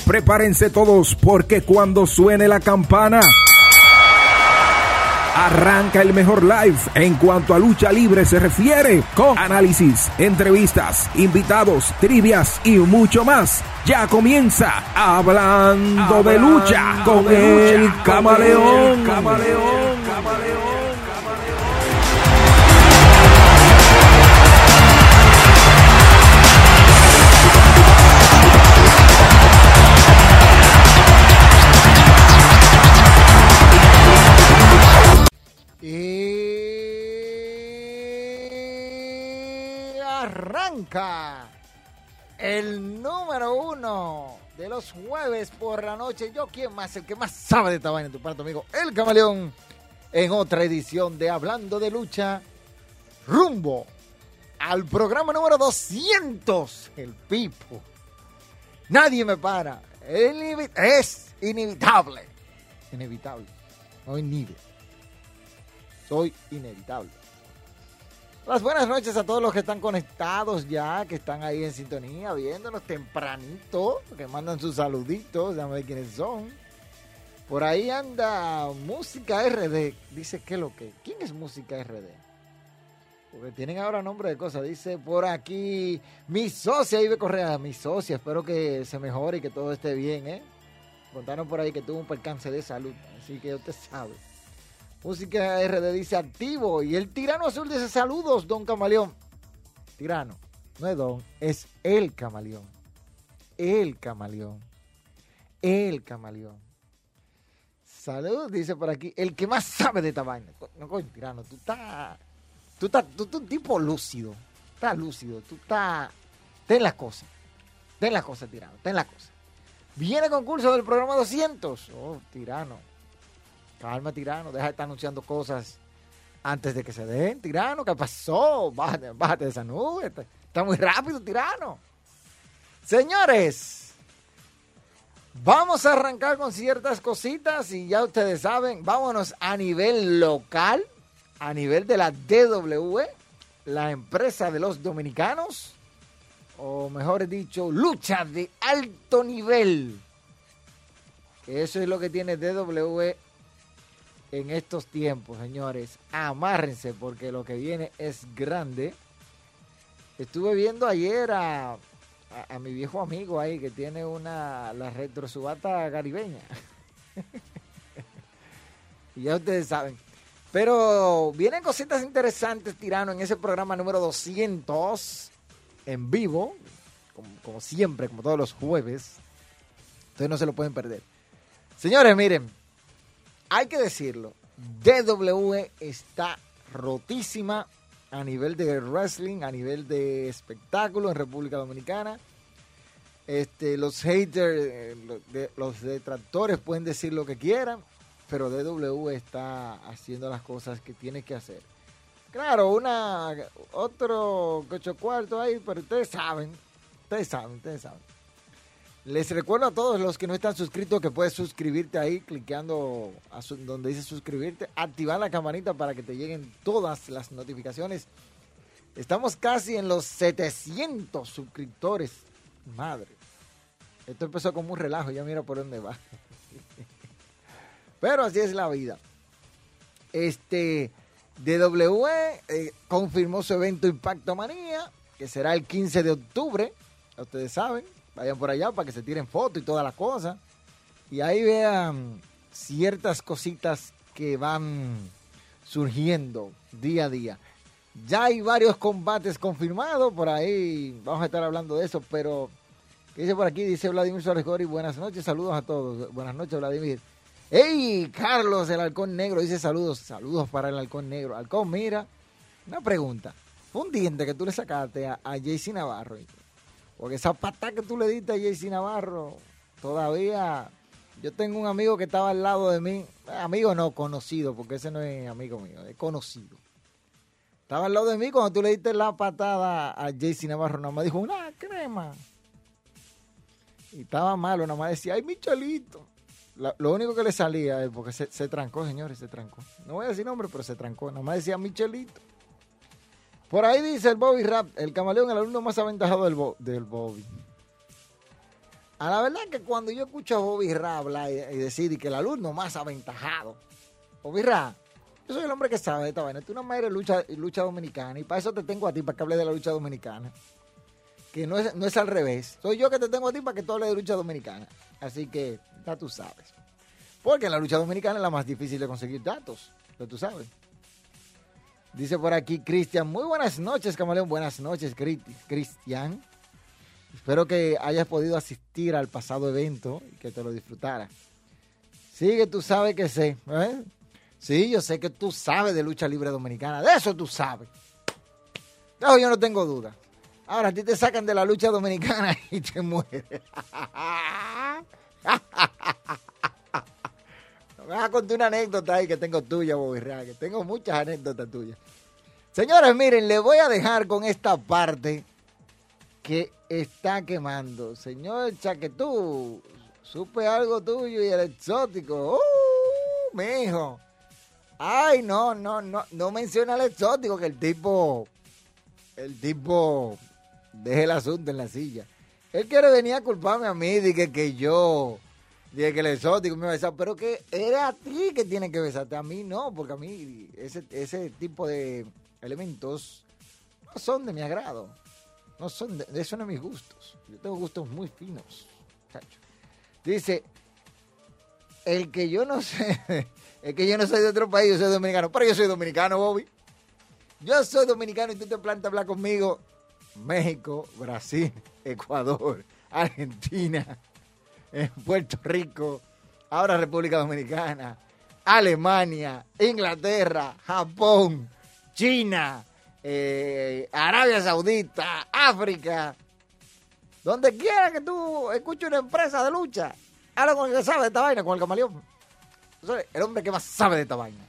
Prepárense todos porque cuando suene la campana, arranca el mejor live en cuanto a lucha libre se refiere, con análisis, entrevistas, invitados, trivias y mucho más. Ya comienza Hablando de Lucha con el Camaleón. Y arranca el número 1 de los jueves por la noche. Yo, ¿quién más? El que más sabe de esta vaina, tu parte, amigo, el Camaleón, en otra edición de Hablando de Lucha, rumbo al programa número 200. El Pipo. Nadie me para. Es inevitable. Inevitable. No inhibe. Soy inevitable. Las buenas noches a todos los que están conectados ya, que están ahí en sintonía, viéndonos tempranito, que mandan sus saluditos, déjame ver quiénes son. Por ahí anda Música RD, dice ¿qué lo que? ¿Quién es Música RD? Porque tienen ahora nombre de cosas, dice por aquí mi socia Ibe Correa, mi socia, espero que se mejore y que todo esté bien, Contaron por ahí que tuvo un percance de salud, así que usted sabe. Música RD dice activo. Y el Tirano Azul dice saludos, don Camaleón. Tirano, no es don, es el Camaleón. El Camaleón. El Camaleón. Saludos, dice por aquí. El que más sabe de esta vaina. No, coño, Tirano, tú estás un tipo lúcido. Estás lúcido. Ten las cosas. Ten las cosas, Tirano. Ten las cosas. Viene concurso del programa 200. Oh, Tirano. Calma, Tirano, deja de estar anunciando cosas antes de que se den. Tirano, ¿qué pasó? Bájate de esa nube. Está muy rápido, Tirano. Señores, vamos a arrancar con ciertas cositas y ya ustedes saben, vámonos a nivel local, a nivel de la DW, la empresa de los dominicanos, o mejor dicho, lucha de alto nivel. Eso es lo que tiene DW en estos tiempos, señores. Amárrense porque lo que viene es grande. Estuve viendo ayer a mi viejo amigo ahí que tiene la retrosubata caribeña. Y ya ustedes saben. Pero vienen cositas interesantes, Tirano, en ese programa número 200 en vivo, como siempre, como todos los jueves. Ustedes no se lo pueden perder. Señores, miren, hay que decirlo, DW está rotísima a nivel de wrestling, a nivel de espectáculo en República Dominicana. Los haters, los detractores pueden decir lo que quieran, pero DW está haciendo las cosas que tiene que hacer. Claro, otro cocho cuarto ahí, pero ustedes saben. Les recuerdo a todos los que no están suscritos que puedes suscribirte ahí, clicando donde dice suscribirte, activar la campanita para que te lleguen todas las notificaciones. Estamos casi en los 700 suscriptores. Madre, esto empezó como un relajo, ya mira por dónde va. Pero así es la vida. DW confirmó su evento Impacto Manía, que será el 15 de octubre, ustedes saben. Vayan por allá para que se tiren fotos y todas las cosas. Y ahí vean ciertas cositas que van surgiendo día a día. Ya hay varios combates confirmados. Por ahí vamos a estar hablando de eso. Pero, ¿qué dice por aquí? Dice Vladimir Suárez Gori. Buenas noches, saludos a todos. Buenas noches, Vladimir. ¡Ey! Carlos, el Halcón Negro, dice saludos. Saludos para el Halcón Negro. Halcón, mira, una pregunta. Fue un diente que tú le sacaste a JC Navarro. Porque esa patada que tú le diste a JC Navarro, todavía... Yo tengo un amigo que estaba al lado de mí. Amigo no, conocido, porque ese no es amigo mío, es conocido. Estaba al lado de mí cuando tú le diste la patada a JC Navarro. Nada más dijo, una crema. Y estaba malo, nada más decía, ¡ay, Michelito! Lo único que le salía es porque se trancó, señores, se trancó. No voy a decir nombre, pero se trancó. Nada más decía Michelito. Por ahí dice el Bobby Rap, el Camaleón, el alumno más aventajado del Bobby. A la verdad que cuando yo escucho a Bobby Ra hablar y decir que el alumno más aventajado, Bobby Ra, yo soy el hombre que sabe de esta vaina. Tú no me eres lucha dominicana y para eso te tengo a ti, para que hables de la lucha dominicana. Que no es al revés. Soy yo que te tengo a ti para que tú hables de lucha dominicana. Así que ya tú sabes. Porque en la lucha dominicana es la más difícil de conseguir datos. Pero tú sabes. Dice por aquí Cristian. Muy buenas noches, Camaleón. Buenas noches, Cristian. Espero que hayas podido asistir al pasado evento y que te lo disfrutaras. Sí, que tú sabes que sé. ¿Eh? Sí, yo sé que tú sabes de lucha libre dominicana. De eso tú sabes. No, yo no tengo duda. Ahora a ti te sacan de la lucha dominicana y te mueres. Me vas a contar una anécdota ahí que tengo tuya, Bobby Ra, que tengo muchas anécdotas tuyas. Señores, miren, les voy a dejar con esta parte que está quemando. Señor Chaquetú, supe algo tuyo y el exótico. Mijo. Ay, no menciona al exótico, que el tipo deje el asunto en la silla. Él quiere venir a culparme a mí de que yo, de que el exótico me besaba, pero que era a ti que tiene que besarte, a mí no, porque a mí ese tipo de elementos no son de mi agrado. No son de eso, no es mis gustos. Yo tengo gustos muy finos, chacho. Dice, es que yo no soy de otro país, yo soy dominicano. Pero yo soy dominicano, Bobby. Yo soy dominicano y tú te plantas a hablar conmigo. México, Brasil, Ecuador, Argentina, Puerto Rico, ahora República Dominicana, Alemania, Inglaterra, Japón, China, Arabia Saudita, África. Donde quiera que tú escuches una empresa de lucha, habla con el que sabe de esta vaina, con el Camaleón. Soy el hombre que más sabe de esta vaina.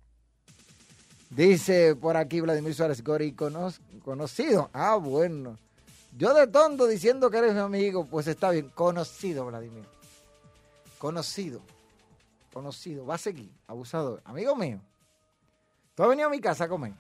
Dice por aquí Vladimir Suárez Gori, conocido. Ah, bueno. Yo de tonto diciendo que eres mi amigo, pues está bien. Conocido, Vladimir. Conocido. Va a seguir, abusador. Amigo mío. Tú has venido a mi casa a comer.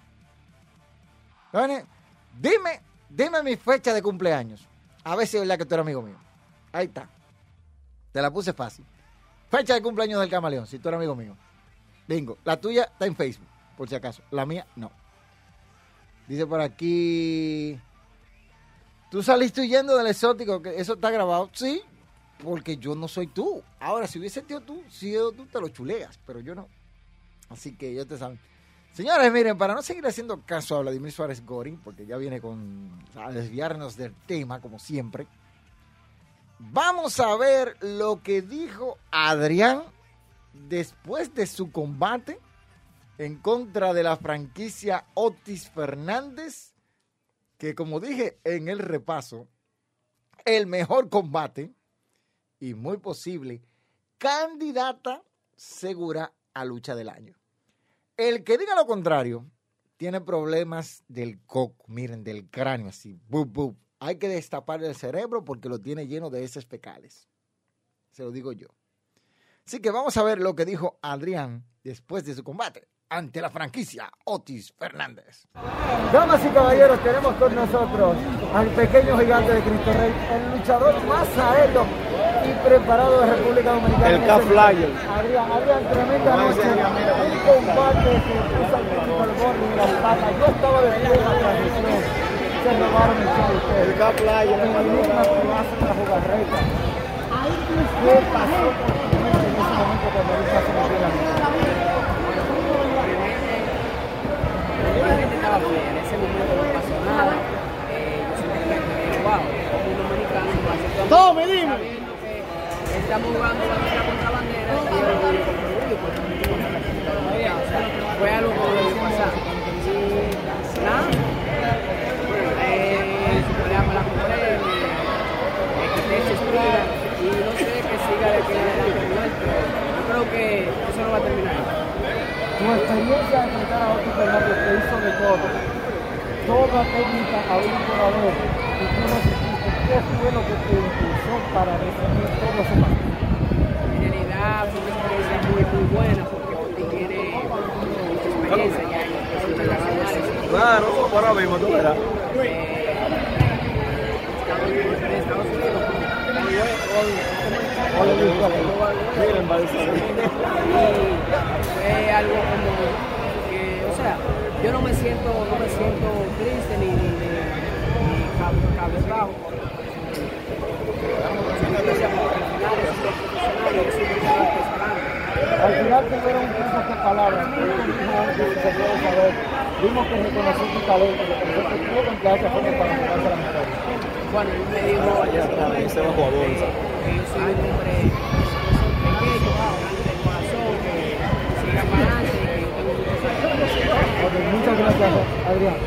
Dime mi fecha de cumpleaños. A ver si es verdad que tú eres amigo mío. Ahí está. Te la puse fácil. Fecha de cumpleaños del Camaleón, si tú eres amigo mío. Bingo. La tuya está en Facebook, por si acaso. La mía, no. Dice por aquí, ¿tú saliste huyendo del exótico? ¿Que eso está grabado? Sí, porque yo no soy tú. Ahora, si hubiese sido tú, te lo chuleas, pero yo no. Así que ya te saben. Señores, miren, para no seguir haciendo caso a Vladimir Suárez Gori, porque ya viene a desviarnos del tema, como siempre, vamos a ver lo que dijo Adrián después de su combate en contra de la franquicia Otis Fernández, que como dije en el repaso, el mejor combate y muy posible candidata segura a lucha del año. El que diga lo contrario tiene problemas del coco, miren, del cráneo así, bup, bup. Hay que destapar el cerebro porque lo tiene lleno de heces fecales. Se lo digo yo. Así que vamos a ver lo que dijo Adrián después de su combate ante la franquicia Otis Fernández. Damas y caballeros, tenemos con nosotros al pequeño gigante de Cristo Rey, el luchador más aéreo y preparado de República Dominicana. El K-Flyer. Adrián, tremenda noche. Un combate que puso al principio al borde de las patas. Yo estaba de pie en la transmisión. Se robaron el show ustedes. El K-Flyer. El enigma que hace la jugarreta. ¿Qué pasó por tu mente en ese momento cuando él se metió la mesa? Realmente estaba bien, en ese momento no pasó nada. Yo sentí que, wow, como un dominicano, ¡Tome, dime! estamos jugando bandera contra bandera y el orgullo contra orgullo, porque no tuvimos la todavía. O sea, fue algo que debió pasar. Y nada, superamos la compré, que se estudia y no sé, que siga de aquí en adelante nuestro. Yo creo que eso no va a terminar. Tu experiencia de enfrentar a Otis Fernández te hizo de todo. Toda técnica aún por haber. Y tú no supiste qué fue lo que te impulsó para defender todo ese partido. En realidad fue una experiencia muy buena porque tiene mucha experiencia ya en los procesos internacionales. Claro, por ahora mismo, tú verás. Estados Unidos Miren, va a decir. Y es algo como que, o sea, yo no me siento triste ni cabezbajo. Al final tuvieron muchas palabras. Vimos que reconoció tu talento, reconoció que tú empleaste forma para jugarse la mejor. Bueno, él me dijo que yo soy un hombre pequeño, grande de corazón, que siga para adelante y que yo tengo muchos años. Ok, muchas gracias, Adrián.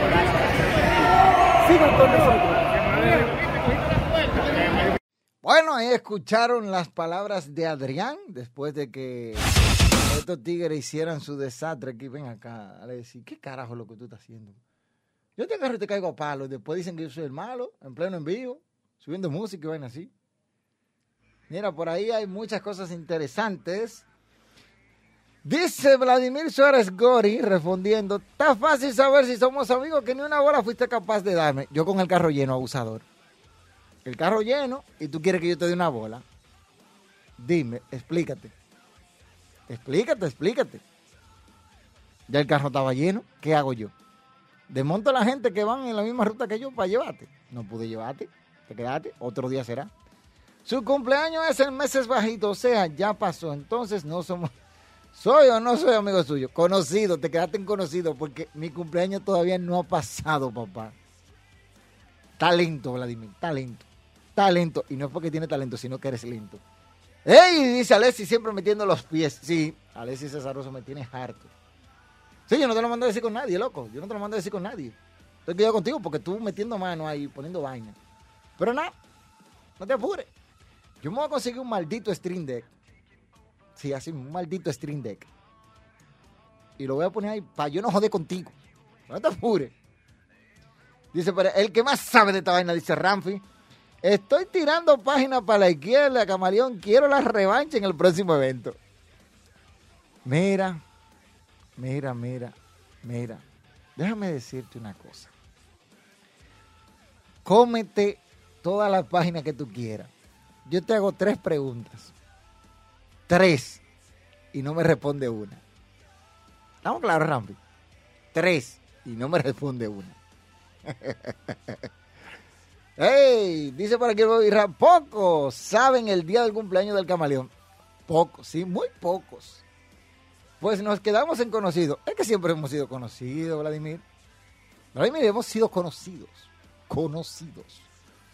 Sigan con nosotros. Bueno, ahí escucharon las palabras de Adrián después de que estos tigres hicieran su desastre aquí. Ven acá, a decir, ¿qué carajo es lo que tú estás haciendo? Yo te agarro y te caigo a palos. Después dicen que yo soy el malo, en pleno en vivo, subiendo música y vaina así. Mira, por ahí hay muchas cosas interesantes. Dice Vladimir Suárez Gori respondiendo, está fácil saber si somos amigos que ni una bola fuiste capaz de darme. Yo con el carro lleno, abusador. El carro lleno y tú quieres que yo te dé una bola. Dime, explícate. Explícate. Ya el carro estaba lleno, ¿qué hago yo? Desmonto a la gente que van en la misma ruta que yo para llevarte. No pude llevarte, te quedaste, otro día será. Su cumpleaños es el meses bajito, o sea, ya pasó. Entonces no somos... ¿Soy o no soy amigo suyo? Conocido, te quedaste en conocido porque mi cumpleaños todavía no ha pasado, papá. Talento, Vladimir, talento. Y no es porque tiene talento, sino que eres lento. ¡Ey! Dice Alexis siempre metiendo los pies. Sí, Alexis Cesaroso me tiene harto. Sí, yo no te lo mando a decir con nadie, loco. Yo no te lo mando a decir con nadie. Estoy quedado contigo porque tú metiendo mano ahí, poniendo vaina. Pero nada, no te apures. Yo me voy a conseguir un maldito Stream Deck. Sí, así, un maldito Stream Deck. Y lo voy a poner ahí para yo no joder contigo. No te apures. Dice, pero el que más sabe de esta vaina, dice Ramfi. Estoy tirando páginas para la izquierda, Camaleón. Quiero la revancha en el próximo evento. Mira. Déjame decirte una cosa. Cómete todas las páginas que tú quieras. Yo te hago 3 preguntas. 3. Y no me responde una. ¿Estamos claros, Rampi? 3. Y no me responde una. ¡Ey! Dice por aquí el Bobby Rap. Pocos saben el día del cumpleaños del Camaleón. Pocos, sí, muy pocos. Pues nos quedamos en conocidos. Es que siempre hemos sido conocidos, Vladimir. Vladimir, hemos sido conocidos. Conocidos.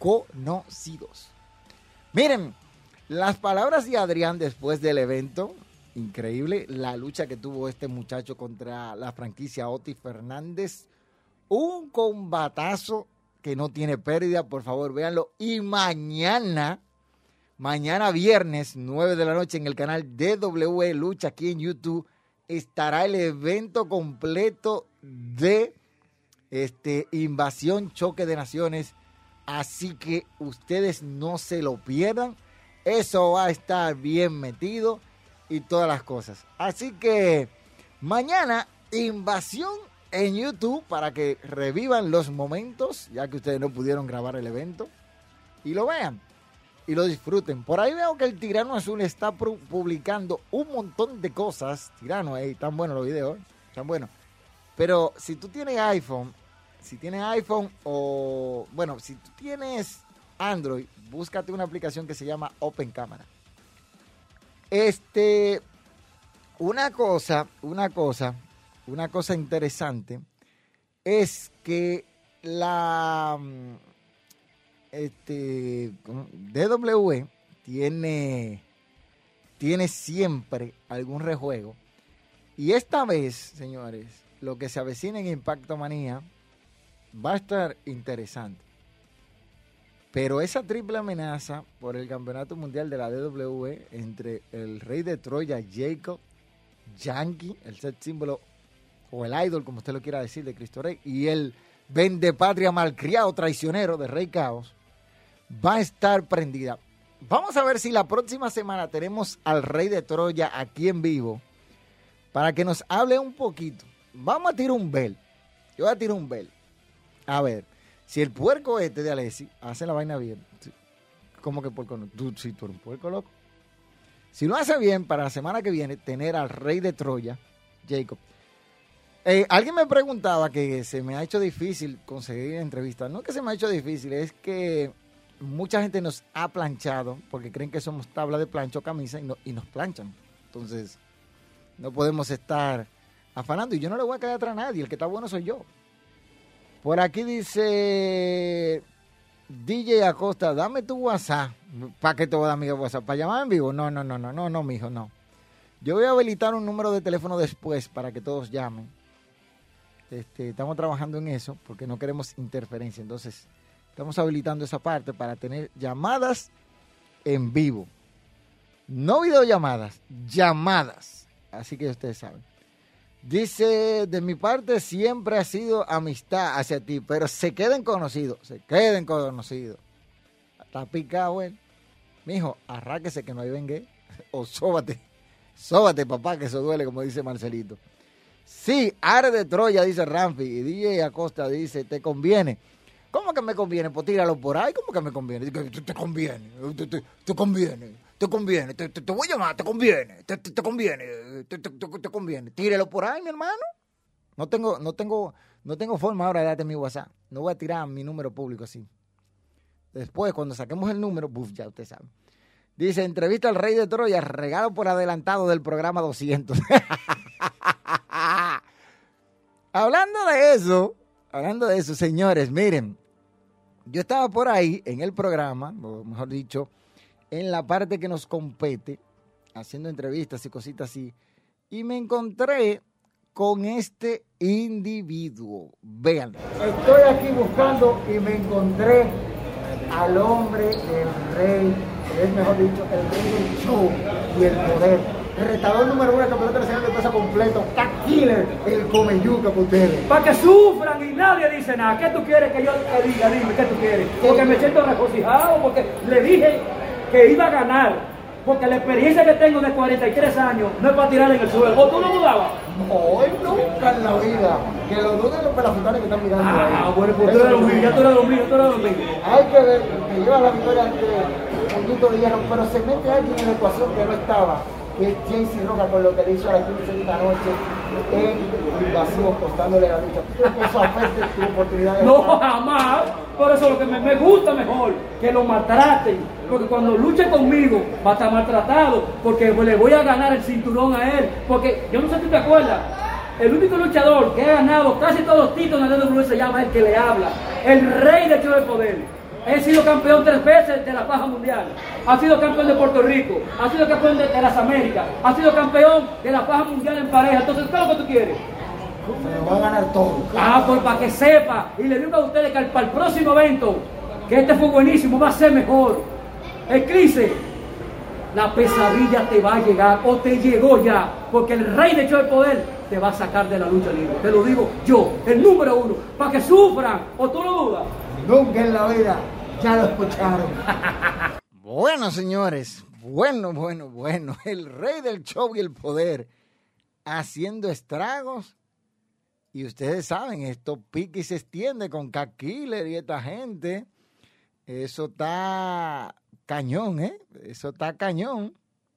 Miren, las palabras de Adrián después del evento, increíble, la lucha que tuvo este muchacho contra la franquicia Otis Fernández, un combatazo que no tiene pérdida, por favor, véanlo. Y mañana viernes, 9 de la noche, en el canal DW Lucha, aquí en YouTube, estará el evento completo de Invasión Choque de Naciones. Así que ustedes no se lo pierdan. Eso va a estar bien metido y todas las cosas. Así que mañana, Invasión en YouTube para que revivan los momentos, ya que ustedes no pudieron grabar el evento, y lo vean y lo disfruten. Por ahí veo que el Tirano Azul está publicando un montón de cosas. Tirano, están buenos los videos, están buenos. Pero si tú tienes iPhone, o, bueno, si tú tienes Android, búscate una aplicación que se llama Open Camera. Una cosa interesante es que la DW tiene siempre algún rejuego. Y esta vez, señores, lo que se avecina en Impacto Manía va a estar interesante. Pero esa triple amenaza por el campeonato mundial de la DW entre el rey de Troya, Jacob, Yankee, el set símbolo o el idol, como usted lo quiera decir, de Cristo Rey, y el vendepatria malcriado traicionero de Rey Caos, va a estar prendida. Vamos a ver si la próxima semana tenemos al rey de Troya aquí en vivo para que nos hable un poquito. Vamos a tirar un bel. Yo voy a tirar un bel. A ver, si el puerco de Alessi hace la vaina bien, ¿Cómo que puerco no? Si tú eres un puerco, loco. Si lo hace bien, para la semana que viene, tener al rey de Troya, Jacob. Alguien me preguntaba que se me ha hecho difícil conseguir entrevistas. No es que se me ha hecho difícil, es que mucha gente nos ha planchado porque creen que somos tabla de plancha o camisa y nos planchan. Entonces, no podemos estar afanando. Y yo no le voy a caer atrás a nadie. El que está bueno soy yo. Por aquí dice DJ Acosta, dame tu WhatsApp. ¿Para qué te voy a dar mi WhatsApp? ¿Para llamar en vivo? No, mijo, no. Yo voy a habilitar un número de teléfono después para que todos llamen. Estamos trabajando en eso porque no queremos interferencia. Entonces, estamos habilitando esa parte para tener llamadas en vivo. No videollamadas, llamadas. Así que ustedes saben. Dice, de mi parte siempre ha sido amistad hacia ti, pero se queden conocidos. Está picado, güey. Mijo, arráquese que no hay vengue. O sóbate, papá, que eso duele, como dice Marcelito. Sí, Are de Troya, dice Ramfi. Y DJ Acosta dice, ¿te conviene? ¿Cómo que me conviene? Pues tíralo por ahí. ¿Cómo que me conviene? Te conviene. Te voy a llamar, te conviene. Tírelo por ahí, mi hermano. No tengo forma ahora de darte mi WhatsApp. No voy a tirar mi número público así. Después, cuando saquemos el número, ya usted sabe. Dice, entrevista al rey de Troya, regalo por adelantado del programa 200. Hablando de eso, señores, miren. Yo estaba por ahí en el programa, o mejor dicho, en la parte que nos compete, haciendo entrevistas y cositas así, y me encontré con este individuo. Vean. Estoy aquí buscando y me encontré al hombre, el rey, es mejor dicho, el rey del show y el poder. El retador número 1 del campeonato nacional de peso completo, Cat Killer, el come yuca para ustedes. Para que sufran y nadie dice nada. ¿Qué tú quieres que yo te diga? Dime, ¿qué tú quieres? Porque me siento regocijado, porque le dije que iba a ganar. Porque la experiencia que tengo de 43 años no es para tirar en el suelo. ¿O tú lo dudabas? No, él nunca en la vida. Que lo duden los pelafutanes que están mirando ahí. Bueno, pues tú eres lo mío, ya tú eres lo mío, Hay que ver que lleva la victoria ante Puñito de Hierro, pero se mete alguien en la ecuación que no estaba, que es JC Roca, con lo que le hizo a la 15 de esta noche en invasión, costándole la lucha. Eso afecta tu oportunidad de no, jamás. Por eso lo que me gusta mejor, que lo maltraten. Porque cuando luche conmigo va a estar maltratado, porque le voy a ganar el cinturón a él. Porque yo no sé si tú te acuerdas, el único luchador que ha ganado casi todos los títulos en el WWE se llama el que le habla, el rey del show del poder. He sido campeón 3 veces de la paja mundial. Ha sido campeón de Puerto Rico. Ha sido campeón de las Américas. Ha sido campeón de la paja mundial en pareja. Entonces, ¿qué es lo que tú quieres? Se lo va a ganar todo. Pues para que sepa. Y le digo a ustedes que para el próximo evento, que este fue buenísimo, va a ser mejor. Eclipse, la pesadilla te va a llegar o te llegó ya. Porque el rey de show del poder te va a sacar de la lucha libre. Te lo digo yo, el número 1. Para que sufran. ¿O tú lo dudas? Nunca en la vida. Ya lo escucharon. Bueno, señores, bueno. El rey del show y el poder haciendo estragos. Y ustedes saben, esto pica y se extiende con Cat Killer y esta gente. Eso está cañón, ¿eh? Eso está cañón.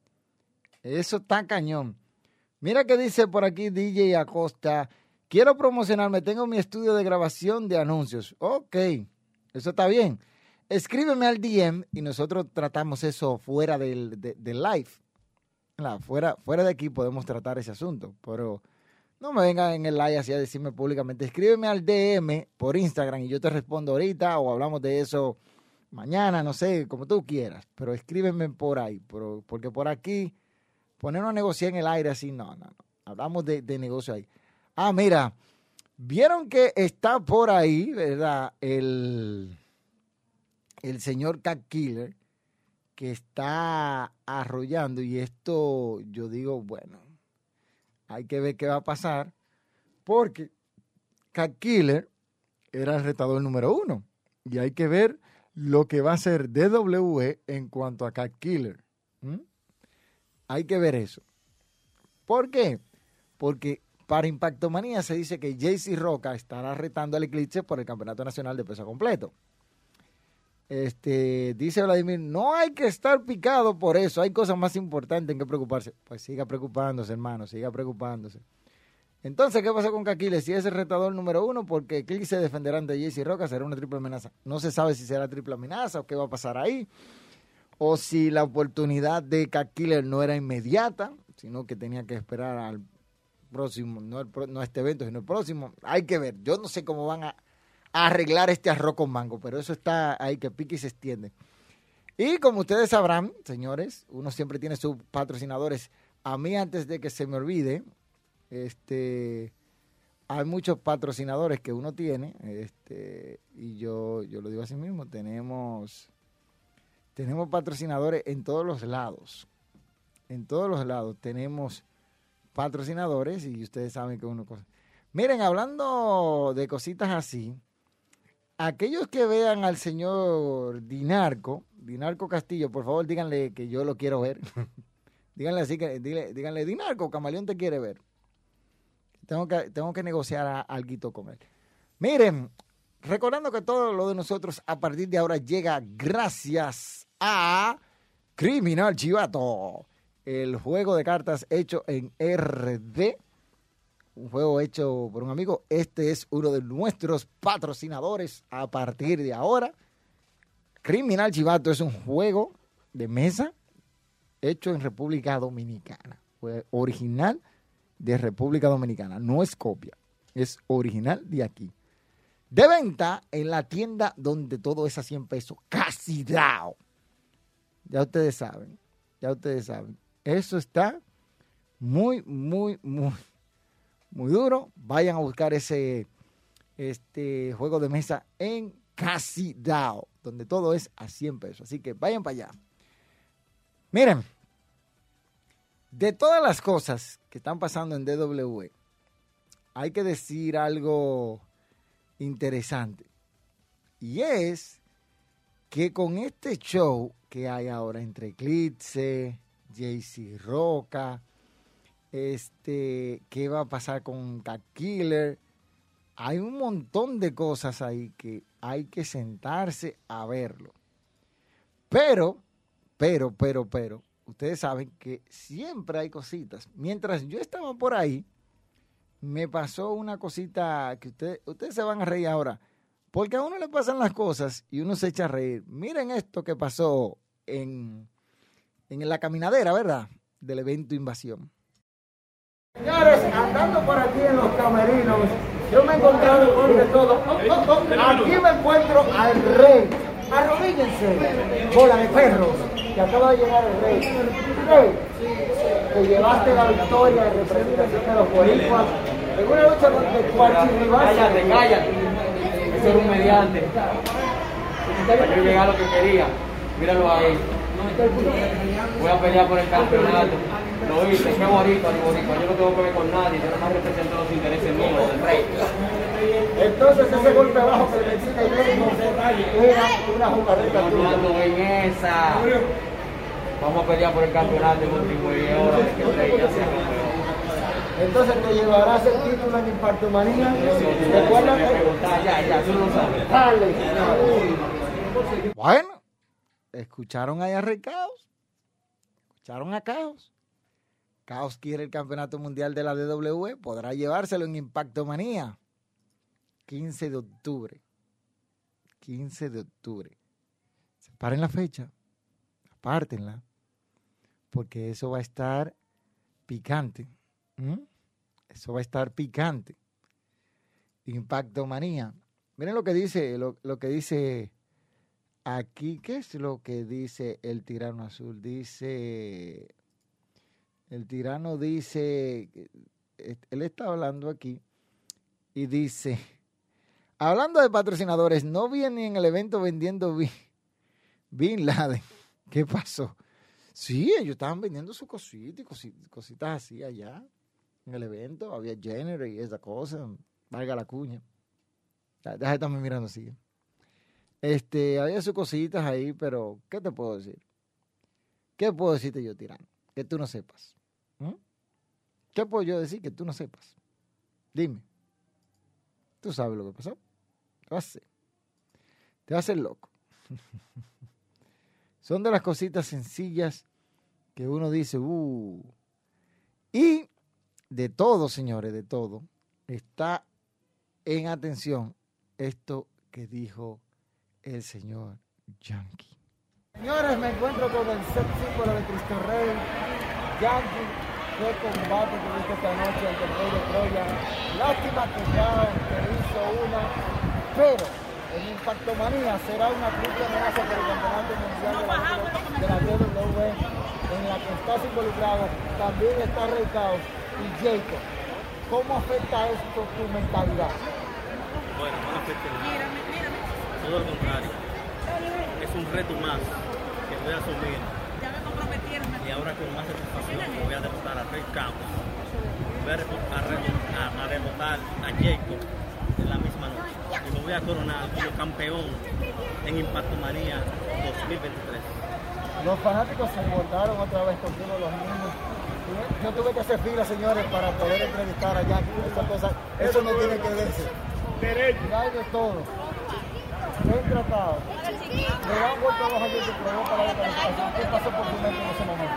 Mira que dice por aquí DJ Acosta. Quiero promocionarme, tengo mi estudio de grabación de anuncios. Ok, eso está bien. Escríbeme al DM y nosotros tratamos eso fuera del live. Fuera de aquí podemos tratar ese asunto, pero no me vengan en el live así a decirme públicamente. Escríbeme al DM por Instagram y yo te respondo ahorita o hablamos de eso mañana, no sé, como tú quieras. Pero escríbeme por ahí, porque por aquí ponernos a negociar en el aire así, no. Hablamos de negocio ahí. Ah, mira, vieron que está por ahí, ¿verdad? El señor Cat Killer, que está arrollando, y esto yo digo, bueno, hay que ver qué va a pasar, porque Cat Killer era el retador número 1, y hay que ver lo que va a hacer DWE en cuanto a Cat Killer. Hay que ver eso. ¿Por qué? Porque para Impacto Manía se dice que JC Roca estará retando al Eclipse por el Campeonato Nacional de Peso Completo. Dice Vladimir, no hay que estar picado por eso, hay cosas más importantes en que preocuparse. Pues siga preocupándose, hermano, siga preocupándose. Entonces, ¿qué pasó con Caquiles? Si es el retador número 1, porque Click se defenderá ante JC Roca, será una triple amenaza. No se sabe si será triple amenaza o qué va a pasar ahí, o si la oportunidad de Caquiles no era inmediata, sino que tenía que esperar al próximo, no a este evento, sino el próximo. Hay que ver, yo no sé cómo van a arreglar este arroz con mango, pero eso está ahí que pique y se extiende. Y como ustedes sabrán, señores, uno siempre tiene sus patrocinadores. A mí, antes de que se me olvide, hay muchos patrocinadores que uno tiene, y yo lo digo así mismo, tenemos patrocinadores en todos los lados. En todos los lados tenemos patrocinadores y ustedes saben que uno cosa. Miren, hablando de cositas así, aquellos que vean al señor Dinarco Castillo, por favor díganle que yo lo quiero ver. Díganle así, díganle, Dinarco, Camaleón te quiere ver. Tengo que negociar algo con él. Miren, recordando que todo lo de nosotros a partir de ahora llega gracias a Criminal Chivato, el juego de cartas hecho en RD, un juego hecho por un amigo. Este es uno de nuestros patrocinadores a partir de ahora. Criminal Chivato es un juego de mesa hecho en República Dominicana. Fue original de República Dominicana. No es copia, es original de aquí. De venta en la tienda donde todo es a 100 pesos. Casi dao. Ya ustedes saben. Eso está muy, muy, muy, muy duro. Vayan a buscar ese juego de mesa en Casi Dao, donde todo es a 100 pesos. Así que vayan para allá. Miren, de todas las cosas que están pasando en DWE, hay que decir algo interesante. Y es que con este show que hay ahora entre Eclipse, JC Roca, ¿qué va a pasar con Cat Killer? Hay un montón de cosas ahí que hay que sentarse a verlo. Pero, ustedes saben que siempre hay cositas. Mientras yo estaba por ahí, me pasó una cosita que ustedes se van a reír ahora. Porque a uno le pasan las cosas y uno se echa a reír. Miren esto que pasó en la caminadera, ¿verdad? Del evento Invasión. Señores, andando por aquí en los camerinos, yo me he encontrado con de todo. Aquí me encuentro al rey. Arrodíllense, bola de perros, que acaba de llegar el rey. Rey, que llevaste la victoria de representación de los boricuas en una lucha contra tu archirrival. Cállate. Eso era un mediante. Para yo llegar a lo que quería. Míralo ahí. Voy a pelear por el campeonato. Lo viste, qué bonito, yo no tengo que ver con nadie, yo nada más represento los intereses míos, del rey. Entonces ese golpe bajo que le decía yo era una jugarreta tuya. No en esa. Vamos a pelear por el campeonato en último y ahora que el rey ya sea campeón. Entonces te llevarás el título en Impacto Manía. ¿Recuerdas? Ya, tú lo sabes. Dale. Bueno, escucharon ahí a Rey Caos. Escucharon a Caos. Caos quiere el campeonato mundial de la DWE, podrá llevárselo en Impacto Manía. 15 de octubre. 15 de octubre. Separen la fecha. Apártenla. Porque eso va a estar picante. Eso va a estar picante. Impacto Manía. Miren lo que dice, lo que dice aquí. ¿Qué es lo que dice el Tirano Azul? Dice... El Tirano dice, él está hablando aquí y dice, hablando de patrocinadores, no viene en el evento vendiendo Bin Laden. ¿Qué pasó? Sí, ellos estaban vendiendo sus cositas y cositas así allá en el evento. Había Jenner y esa cosa, valga la cuña. Deja de estarme mirando así. Había sus cositas ahí, pero ¿qué te puedo decir? ¿Qué puedo decirte yo, Tirano? Que tú no sepas. ¿Qué puedo yo decir que tú no sepas? Dime. ¿Tú sabes lo que pasó? Te vas a hacer loco. Son de las cositas sencillas que uno dice, Y de todo, señores, de todo, está en atención esto que dijo el señor Yankee. Señores, me encuentro con el sex símbolo de Cristo Rey, Yankee. Qué combate tuviste esta noche ante el Rey de Troya. Lástima que hizo una, pero en Impactomanía será una triple amenaza por el campeonato mundial de la WWE, en la que estás involucrado. También está Rey Caos y Jacob. ¿Cómo afecta esto tu mentalidad? Bueno, no afecta nada. Todo lo contrario. Es un reto más que voy a asumir. Y ahora con más satisfacción voy a derrotar a Rey Campos. Voy a derrotar a Jacob en la misma noche. Y me voy a coronar como campeón en Impactomanía 2023. Los fanáticos se voltaron otra vez contigo, los niños. Yo tuve que hacer fila, señores, para poder entrevistar a Yankee. Eso no tiene que verse. Hay de todo. Bien tratado. Le dan vuelta a los años que probó para la calificación. ¿Qué pasó por su mente en ese momento?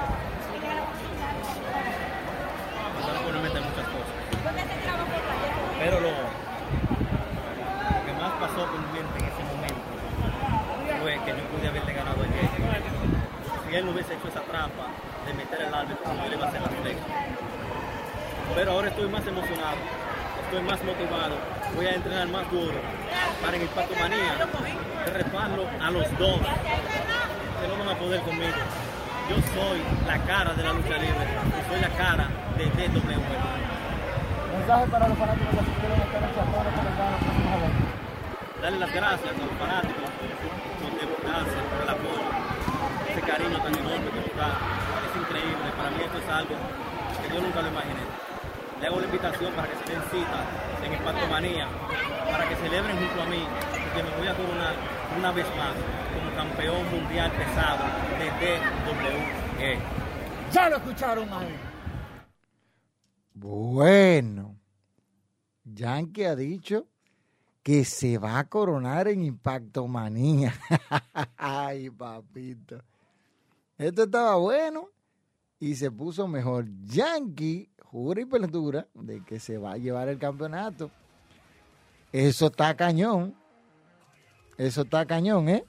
Pasaron por mi mente muchas cosas. Pero lo que más pasó por mi mente en ese momento fue que yo pude haberle ganado a Jacob. Si él no hubiese hecho esa trampa de meter el árbitro, yo le iba a hacer la flecha. Pero ahora estoy más emocionado, estoy más motivado, voy a entrenar más duro para en Impactomanía derrotarlo a los dos, que no van a poder conmigo. Yo soy la cara de la lucha libre, yo soy la cara de DW. Mensaje para los fanáticos que asistieron a esta noche a todos los que vendrán los próximos eventos. Darle las gracias a los fanáticos por el apoyo, ese cariño tan enorme que nos da, es increíble. Para mí esto es algo que yo nunca lo imaginé. Le hago la invitación para que se den cita en Impactomanía, para que celebren junto a mí, porque me voy a coronar una vez más como campeón mundial pesado de DWE. Ya lo escucharon ahí. Bueno, Yankee ha dicho que se va a coronar en Impactomanía. Ay, papito. Esto estaba bueno y se puso mejor. Yankee jura y perjura de que se va a llevar el campeonato. Eso está cañón. Eso está cañón, ¿eh?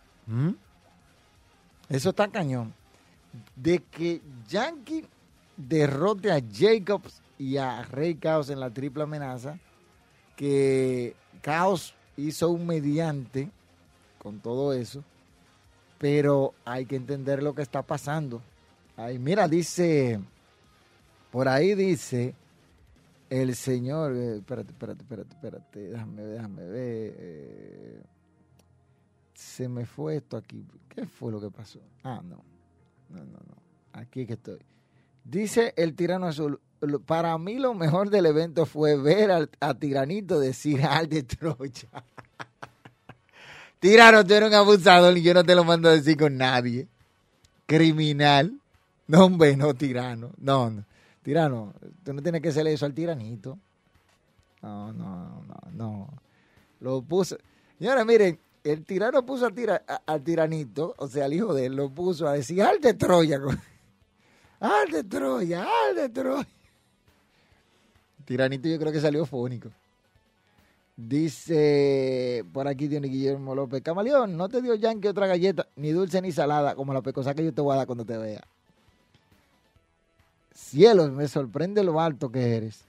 Eso está cañón. De que Yankee derrote a Jacobs y a Rey Caos en la triple amenaza, que Caos hizo un mediante con todo eso, pero hay que entender lo que está pasando. Ahí, mira, dice, por ahí dice el señor, espérate, déjame ver, se me fue esto aquí, ¿qué fue lo que pasó? No, aquí es que estoy. Dice el Tirano Azul, para mí lo mejor del evento fue ver a Tiranito decir al de Troya. Tirano, tú eres un abusador y yo no te lo mando a decir con nadie. Criminal. No, hombre, no, Tirano. No. Tirano, tú no tienes que hacerle eso al Tiranito. No. Lo puso. Señora, miren, el Tirano puso al Tiranito, o sea, al hijo de él, lo puso a decir al de Troya. Al de Troya. Tiranito yo creo que salió fónico. Dice por aquí Diony Guillermo López, Camaleón, no te dio Yankee otra galleta, ni dulce ni salada, como la pecosa que yo te voy a dar cuando te vea. Cielos, me sorprende lo alto que eres.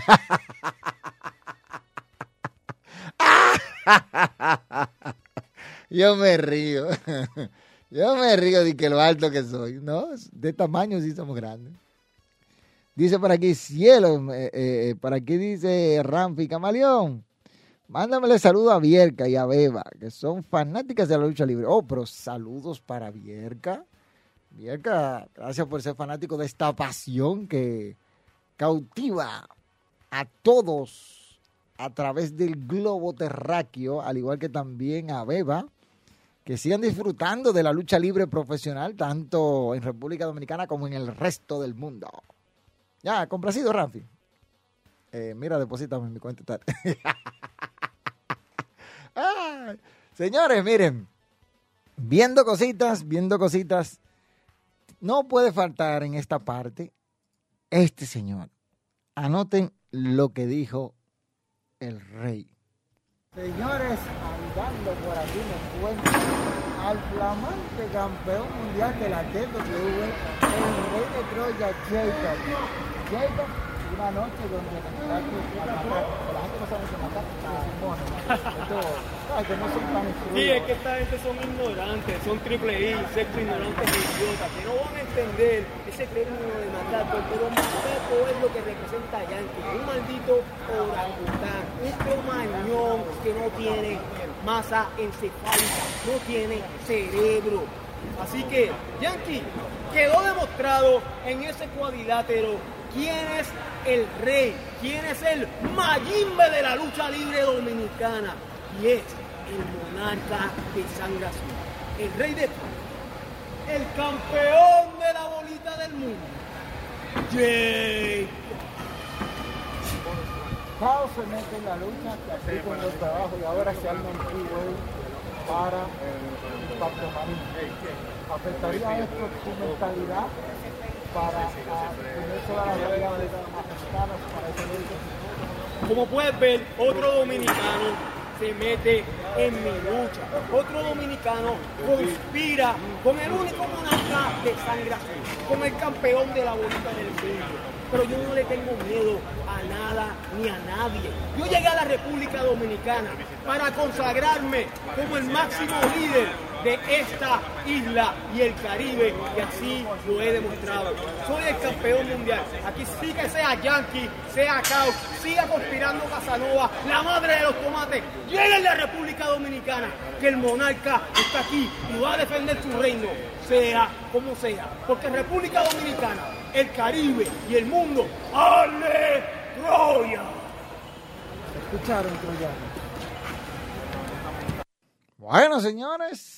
Yo me río de que lo alto que soy. No, de tamaño sí somos grandes. Dice por aquí, cielo, por aquí dice Ramfi, Camaleón, mándamele saludo a Vierca y a Beba, que son fanáticas de la lucha libre. Oh, pero saludos para Vierca. Vierca, gracias por ser fanático de esta pasión que cautiva a todos a través del globo terráqueo, al igual que también a Beba, que sigan disfrutando de la lucha libre profesional, tanto en República Dominicana como en el resto del mundo. Ya, complacido, Rafi. Mira, deposítame en mi cuenta tal. Señores, miren, Viendo cositas, no puede faltar en esta parte este señor. Anoten lo que dijo el rey. Señores, andando por aquí me encuentro al flamante campeón mundial de la TWE, el rey de Troya, Jacob. Jacob, una noche donde tendrá que matar, la gente no sabe que matar a monos. Esto, que no son tan instruidos. Sí, es que esta gente son ignorantes, son triple I, sexo ignorantes e idiotas, que no van a entender ese término de matar, porque los macaco es lo que representa a Yankee, un maldito orangután, un cromañón que no tiene masa encefálica, no tiene cerebro. Así que, Yankee, quedó demostrado en ese cuadrilátero quién es el rey, quién es el Mayimbe de la lucha libre dominicana, y es el monarca de sangre azul, el rey de el campeón de la bolita del mundo, Jay. Caos se mete en la lucha, que así con los trabajos, y ahora se arma un freeway para Impacto Manía. ¿Afectaría esto tu mentalidad para ponerse a la realidad de afectados para ese evento? Como puedes ver, otro dominicano se mete en mi lucha. Otro dominicano conspira con el único monarca de sangre azul, con el campeón de la bolita del mundo. Pero yo no le tengo miedo a nada ni a nadie. Yo llegué a la República Dominicana para consagrarme como el máximo líder de esta isla y el Caribe, y así lo he demostrado. Soy el campeón mundial. Aquí sí que sea Yankee, sea Caos, siga conspirando Casanova, la madre de los tomates, llegue a la República Dominicana, que el monarca está aquí y va a defender su reino, sea como sea. Porque República Dominicana, el Caribe y el mundo, ¡ale Troya! ¿Escucharon, troyanos? Bueno, señores.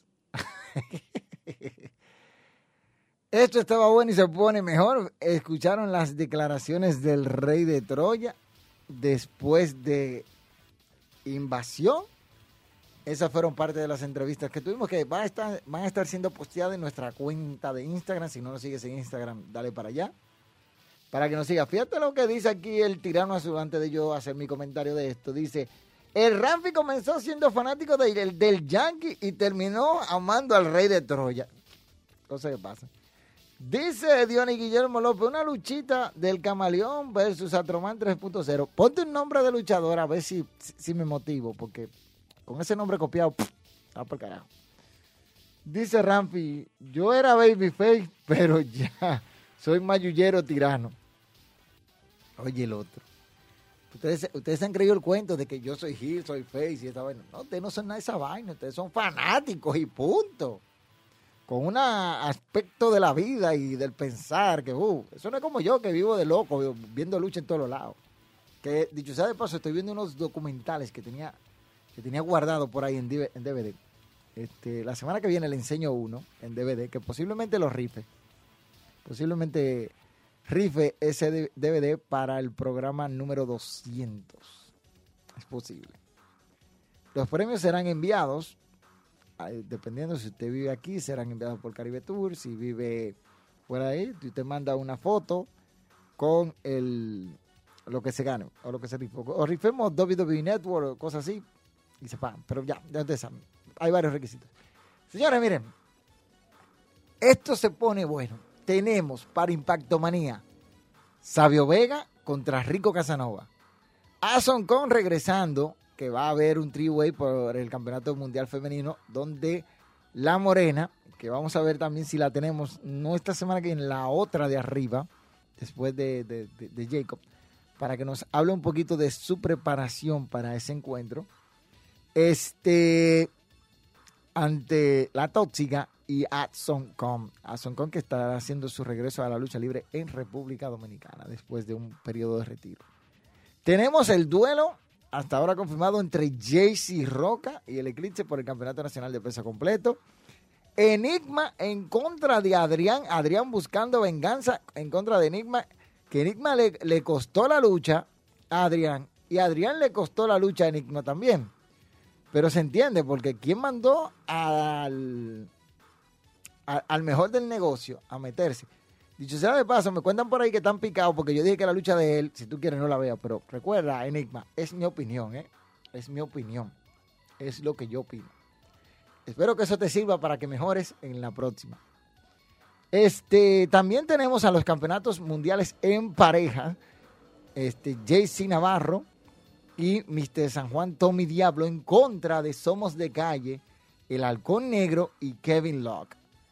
Esto estaba bueno y se pone mejor. Escucharon las declaraciones del rey de Troya después de invasión. Esas fueron parte de las entrevistas que tuvimos, que van a estar siendo posteadas en nuestra cuenta de Instagram. Si no nos sigues en Instagram, dale para allá, para que nos siga. Fíjate lo que dice aquí el tirano azul antes de yo hacer mi comentario de esto. Dice: el Ramfi comenzó siendo fanático del Yankee y terminó amando al rey de Troya. Cosa que pasa. Dice Dionis Guillermo López: una luchita del Camaleón versus Atroman 3.0. Ponte un nombre de luchador a ver si me motivo, porque con ese nombre copiado, por carajo. Dice Ramfi: yo era babyface, pero ya soy mayullero tirano. Oye, el otro. Ustedes han creído el cuento de que yo soy heel, soy face y esa vaina. No, ustedes no son nada de esa vaina. Ustedes son fanáticos y punto. Con un aspecto de la vida y del pensar que, eso no es como yo, que vivo de loco, viendo lucha en todos los lados. Que, dicho sea de paso, estoy viendo unos documentales que tenía guardado por ahí en DVD. La semana que viene le enseño uno en DVD, que posiblemente lo rife. Posiblemente rife ese DVD para el programa número 200. Es posible. Los premios serán enviados, dependiendo si usted vive aquí, serán enviados por Caribe Tour. Si vive fuera de ahí, usted manda una foto con lo que se gane o lo que se rife. O rifemos WWE Network o cosas así y se pagan. Pero ya ustedes saben, hay varios requisitos. Señores, miren, esto se pone bueno. Tenemos para Impacto Manía Sabio Vega contra Rico Casanova. Ason Kong regresando, que va a haber un three-way por el Campeonato Mundial Femenino, donde la Morena, que vamos a ver también si la tenemos, no esta semana que en la otra de arriba, después de Jacob, para que nos hable un poquito de su preparación para ese encuentro. Ante la Tóxica y Ason Kong. Ason Kong, que estará haciendo su regreso a la lucha libre en República Dominicana después de un periodo de retiro. Tenemos el duelo hasta ahora confirmado entre JC Roca y el Eclipse por el Campeonato Nacional de Peso Completo. Enigma en contra de Adrián. Adrián buscando venganza en contra de Enigma, que Enigma le costó la lucha a Adrián y Adrián le costó la lucha a Enigma también. Pero se entiende, porque ¿quién mandó al mejor del negocio a meterse? Dicho sea de paso, me cuentan por ahí que están picados porque yo dije que la lucha de él, si tú quieres no la veas, pero recuerda, Enigma, es mi opinión, es mi opinión, es lo que yo opino. Espero que eso te sirva para que mejores en la próxima. También tenemos a los campeonatos mundiales en pareja, JC Navarro y Mr. San Juan Tommy Diablo en contra de Somos de Calle, el Halcón Negro y Kevin Locke.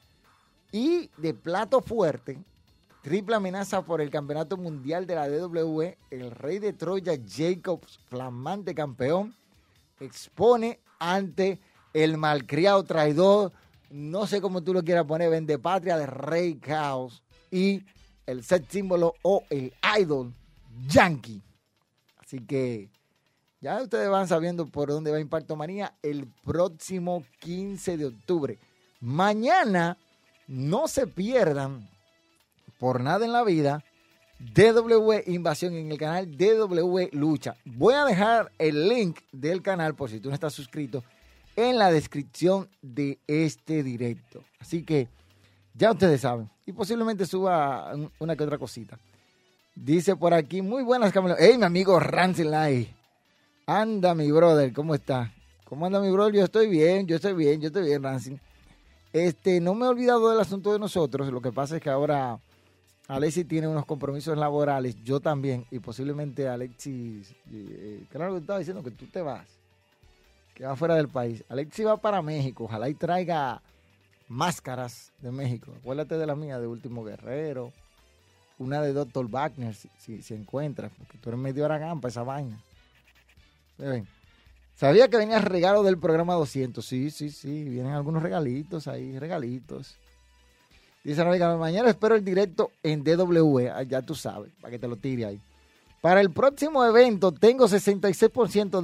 Y de plato fuerte, triple amenaza por el campeonato mundial de la WWE, el Rey de Troya Jacobs, flamante campeón, expone ante el malcriado traidor, no sé cómo tú lo quieras poner, vendepatria de Rey Caos y el sex símbolo o el idol Yankee. Así que ya ustedes van sabiendo por dónde va Impacto Manía el próximo 15 de octubre. Mañana no se pierdan por nada en la vida DW Invasión en el canal DW Lucha. Voy a dejar el link del canal por si tú no estás suscrito en la descripción de este directo. Así que ya ustedes saben. Y posiblemente suba una que otra cosita. Dice por aquí, muy buenas, Camilo. Hey, mi amigo Rancel Lai. Anda, mi brother, ¿cómo está? ¿Cómo anda, mi brother? Yo estoy bien, Rancel. No me he olvidado del asunto de nosotros. Lo que pasa es que ahora Alexis tiene unos compromisos laborales, yo también, y posiblemente Alexis, claro que estaba diciendo que tú te vas, que va fuera del país. Alexis va para México, ojalá y traiga máscaras de México. Acuérdate de la mía, de Último Guerrero, una de Dr. Wagner, si se encuentra, porque tú eres medio aragán para esa vaina. ¿Ven? ¿Sabía que venía el regalo del programa 200? Sí, vienen algunos regalitos ahí, regalitos. Dice Naviga, mañana espero el directo en DW, ya tú sabes, para que te lo tire ahí. Para el próximo evento tengo 66%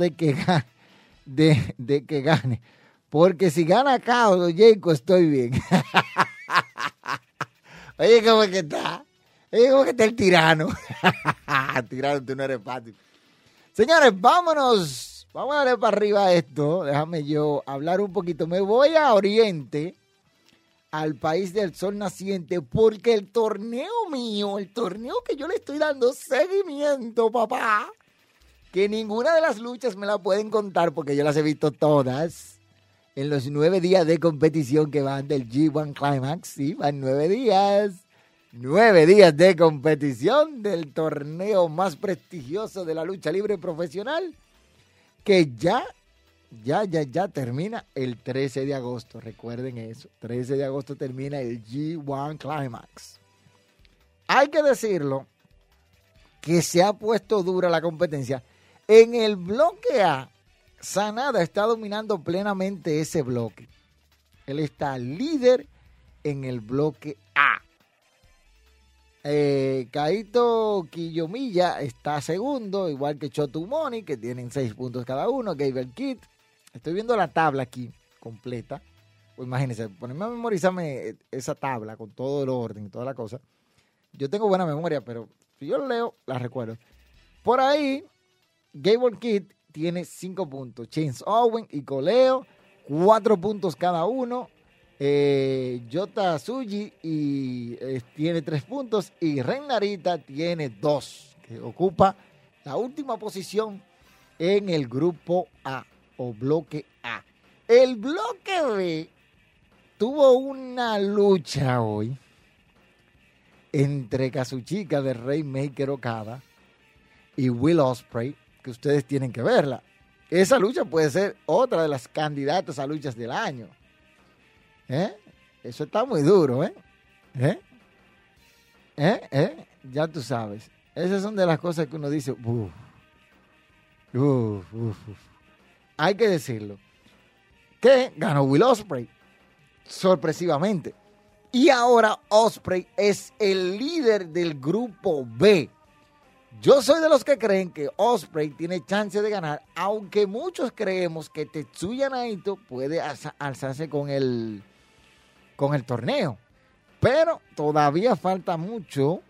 de que gane, porque si gana Caos o Jacob estoy bien. Oye, ¿cómo que está? Oye, ¿cómo que está el tirano? Tirano, tú no eres fácil. Señores, vámonos. Vamos a darle para arriba esto. Déjame yo hablar un poquito. Me voy a Oriente, al país del sol naciente, porque el torneo mío, el torneo que yo le estoy dando seguimiento, papá, que ninguna de las luchas me la pueden contar porque yo las he visto todas en los 9 días de competición que van del G1 Climax. Sí, van 9 días. 9 días de competición del torneo más prestigioso de la lucha libre profesional, que ya termina el 13 de agosto. Recuerden eso, 13 de agosto termina el G1 Climax. Hay que decirlo que se ha puesto dura la competencia. En el bloque A, Sanada está dominando plenamente ese bloque. Él está líder en el bloque A. Kaito Kiyomiya está segundo, igual que Chotumoni, que tienen 6 puntos cada uno. Gabriel Kidd. Estoy viendo la tabla aquí completa. Pues imagínense, ponerme a memorizarme esa tabla con todo el orden y toda la cosa. Yo tengo buena memoria, pero si yo lo leo, la recuerdo. Por ahí, Gabriel Kidd tiene 5 puntos. Chance Owen y Coleo, 4 puntos cada uno. Yota Tsuji tiene 3 puntos. Y Ren Narita tiene 2, que ocupa la última posición en el grupo A o bloque A. El bloque B tuvo una lucha hoy entre Kazuchika de Rainmaker Okada y Will Ospreay, que ustedes tienen que verla. Esa lucha puede ser otra de las candidatas a luchas del año. Eso está muy duro, ya tú sabes. Esas son de las cosas que uno dice, hay que decirlo, que ganó Will Ospreay sorpresivamente. Y ahora Ospreay es el líder del grupo B. Yo soy de los que creen que Ospreay tiene chance de ganar, aunque muchos creemos que Tetsuya Naito puede alzarse con el torneo. Pero todavía falta mucho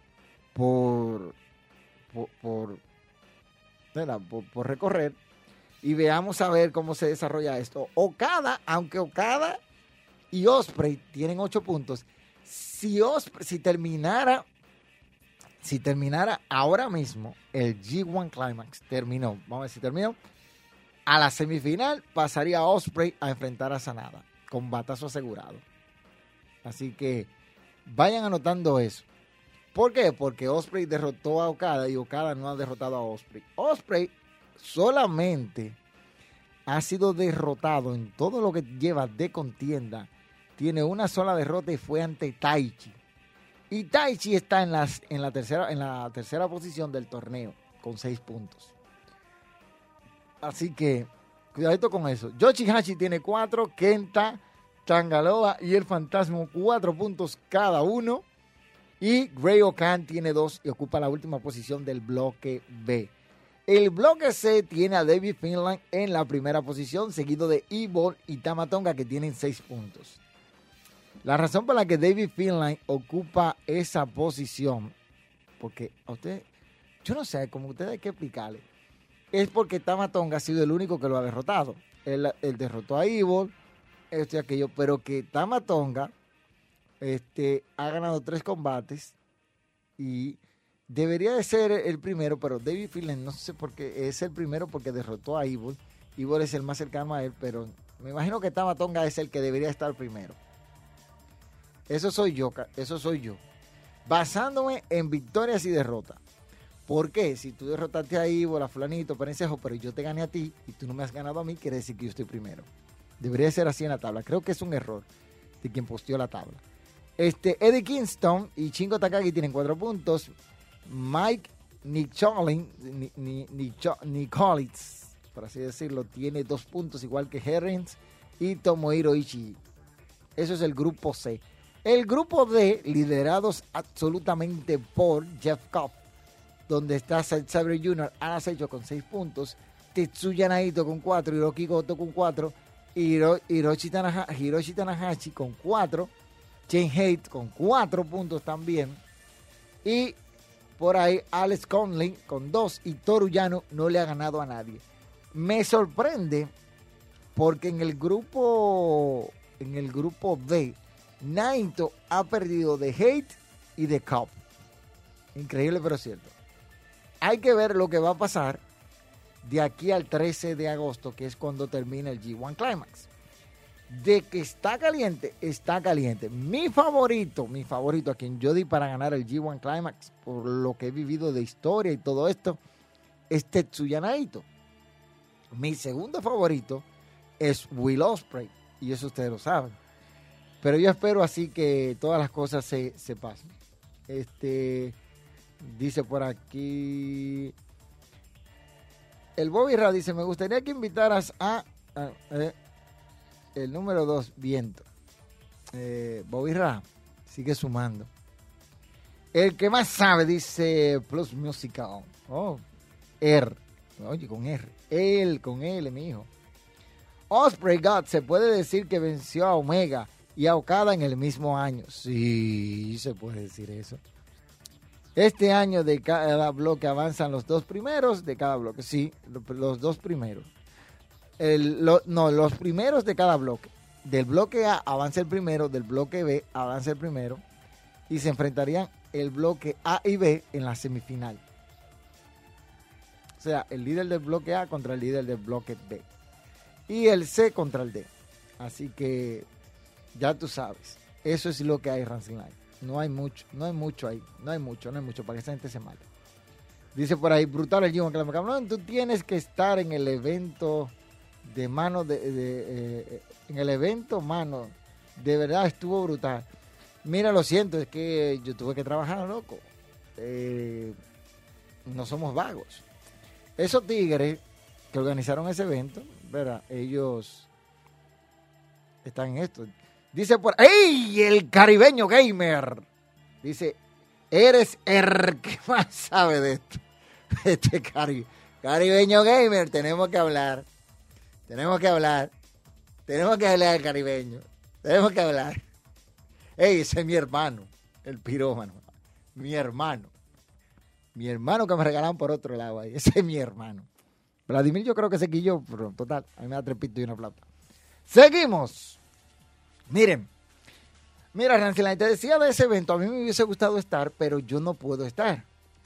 por recorrer. y veamos a ver cómo se desarrolla esto. Okada, aunque Okada y Ospreay tienen 8 puntos, si terminara ahora mismo el G1 Climax, vamos a ver si terminó, a la semifinal pasaría Ospreay a enfrentar a Sanada, con batazo asegurado. Así que vayan anotando eso. ¿Por qué? Porque Ospreay derrotó a Okada y Okada no ha derrotado a Ospreay. Ospreay solamente ha sido derrotado en todo lo que lleva de contienda. Tiene una sola derrota y fue ante Taichi. Y Taichi está en la tercera posición del torneo con 6 puntos. Así que, cuidadito con eso. Yoshihashi tiene 4, Kenta, Tangaloa y el Fantasma 4 puntos cada uno. Y Great-O-Khan tiene 2 y ocupa la última posición del bloque B. El bloque C tiene a David Finland en la primera posición, seguido de Evil y Tama Tonga, que tienen 6 puntos. La razón por la que David Finland ocupa esa posición, porque a usted, yo no sé, como ustedes hay que explicarle, es porque Tama Tonga ha sido el único que lo ha derrotado. Él derrotó a Evil, esto y aquello, pero que Tama Tonga ha ganado 3 combates y debería de ser el primero, pero David Finland no sé por qué es el primero porque derrotó a Evil. Evil es el más cercano a él, pero me imagino que Tama Tonga es el que debería estar primero. Eso soy yo. Basándome en victorias y derrotas. ¿Por qué? Si tú derrotaste a Evil, a fulanito, Perencejo, pero yo te gané a ti y tú no me has ganado a mí, quiere decir que yo estoy primero. Debería ser así en la tabla. Creo que es un error de quien posteó la tabla. Eddie Kingston y Shingo Takagi tienen 4 puntos. Mike Nicolitz, por así decirlo, tiene 2 puntos, igual que Herrens y Tomohiro Ishii. Eso es el grupo C. El grupo D, liderados absolutamente por Jeff Cobb, donde está Zack Sabre Jr., Ana Seicho con 6 puntos, Tetsuya Naito con 4, Hiroki Goto con 4, Hiroshi Tanahashi con 4, Shane Haight con 4 puntos también, y por ahí Alex Conley con 2, y Toru Yano no le ha ganado a nadie. Me sorprende porque en el grupo D, Naito ha perdido de Haight y de Cobb. Increíble pero cierto. Hay que ver lo que va a pasar de aquí al 13 de agosto, que es cuando termina el G1 Climax. De que está caliente, está caliente. Mi favorito a quien yo di para ganar el G1 Climax, por lo que he vivido de historia y todo esto, es Tetsuya Naito. Mi segundo favorito es Will Ospreay, y eso ustedes lo saben. Pero yo espero así que todas las cosas se pasen. Dice por aquí el Bobby Ra, dice: me gustaría que invitaras a el número 2, Viento. Bobby Ra sigue sumando. El que más sabe, dice Plus Musical. Oye, con R. Él con L, mi hijo. Ospreay God, se puede decir que venció a Omega y a Okada en el mismo año. Sí, se puede decir eso. Este año de cada bloque avanzan los 2 primeros de cada bloque. Sí, los 2 primeros. Los primeros de cada bloque. Del bloque A avanza el primero, del bloque B avanza el primero. Y se enfrentarían el bloque A y B en la semifinal. O sea, el líder del bloque A contra el líder del bloque B. Y el C contra el D. Así que ya tú sabes. Eso es lo que hay en Wrestling Live. No hay mucho ahí. No hay mucho para que esa gente se mate. Dice por ahí, brutal el G1 Climax. Cabrón, tú tienes que estar en el evento de mano en el evento, mano. De verdad estuvo brutal. Mira, lo siento, es que yo tuve que trabajar, loco. No somos vagos. Esos tigres que organizaron ese evento, ¿verdad? Ellos están en esto. Dice por ¡ey! El caribeño gamer. Dice, eres el que más sabe de esto. Caribeño gamer, tenemos que hablar del caribeño. Tenemos que hablar. ¡Ey! Ese es mi hermano, el pirómano. Mi hermano que me regalaron por otro lado ahí. Ese es mi hermano. Vladimir yo creo que se quilló, pero total, a mí me da 3 pitos y una flauta. Seguimos. Miren. Mira, Rancilay, te decía de ese evento, a mí me hubiese gustado estar, pero yo no puedo estar.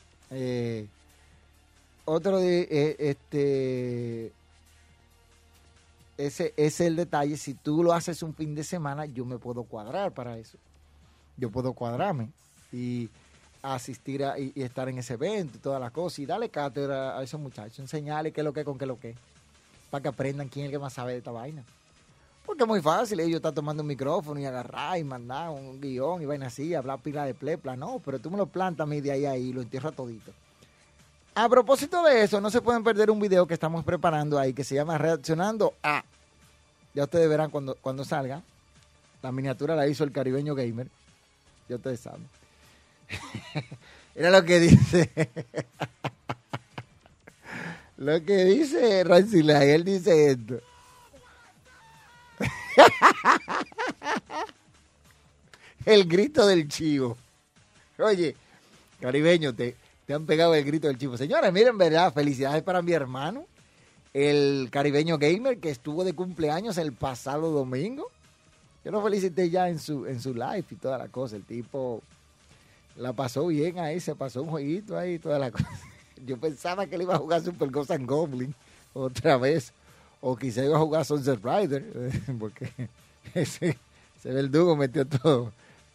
Ese es el detalle. Si tú lo haces un fin de semana, yo me puedo cuadrar para eso. Yo puedo cuadrarme y asistir y estar en ese evento y todas las cosas y darle cátedra a esos muchachos, enseñarles qué es lo que con qué es lo que, para que aprendan quién es el que más sabe de esta vaina. Porque es muy fácil, ellos están tomando un micrófono y agarrar y mandar un guión y vaina así, hablar pila de plepla, no, pero tú me lo plantas a mí de ahí a ahí y lo entierro todito. A propósito de eso, no se pueden perder un video que estamos preparando ahí que se llama Reaccionando a. Ya ustedes verán cuando salga. La miniatura la hizo el Caribeño Gamer. Ya ustedes saben. Era lo que dice. Lo que dice Rancilay, él dice esto. El grito del chivo. Oye, Caribeño, te han pegado el grito del chivo. Señores, miren, verdad, felicidades para mi hermano, el Caribeño Gamer, que estuvo de cumpleaños el pasado domingo. Yo lo felicité ya en su live y toda la cosa. El tipo la pasó bien ahí, se pasó un jueguito ahí y toda la cosa. Yo pensaba que él iba a jugar Super Ghost and Goblin otra vez. O quizá iba a jugar Sunset Rider, porque ese verdugo metió todo.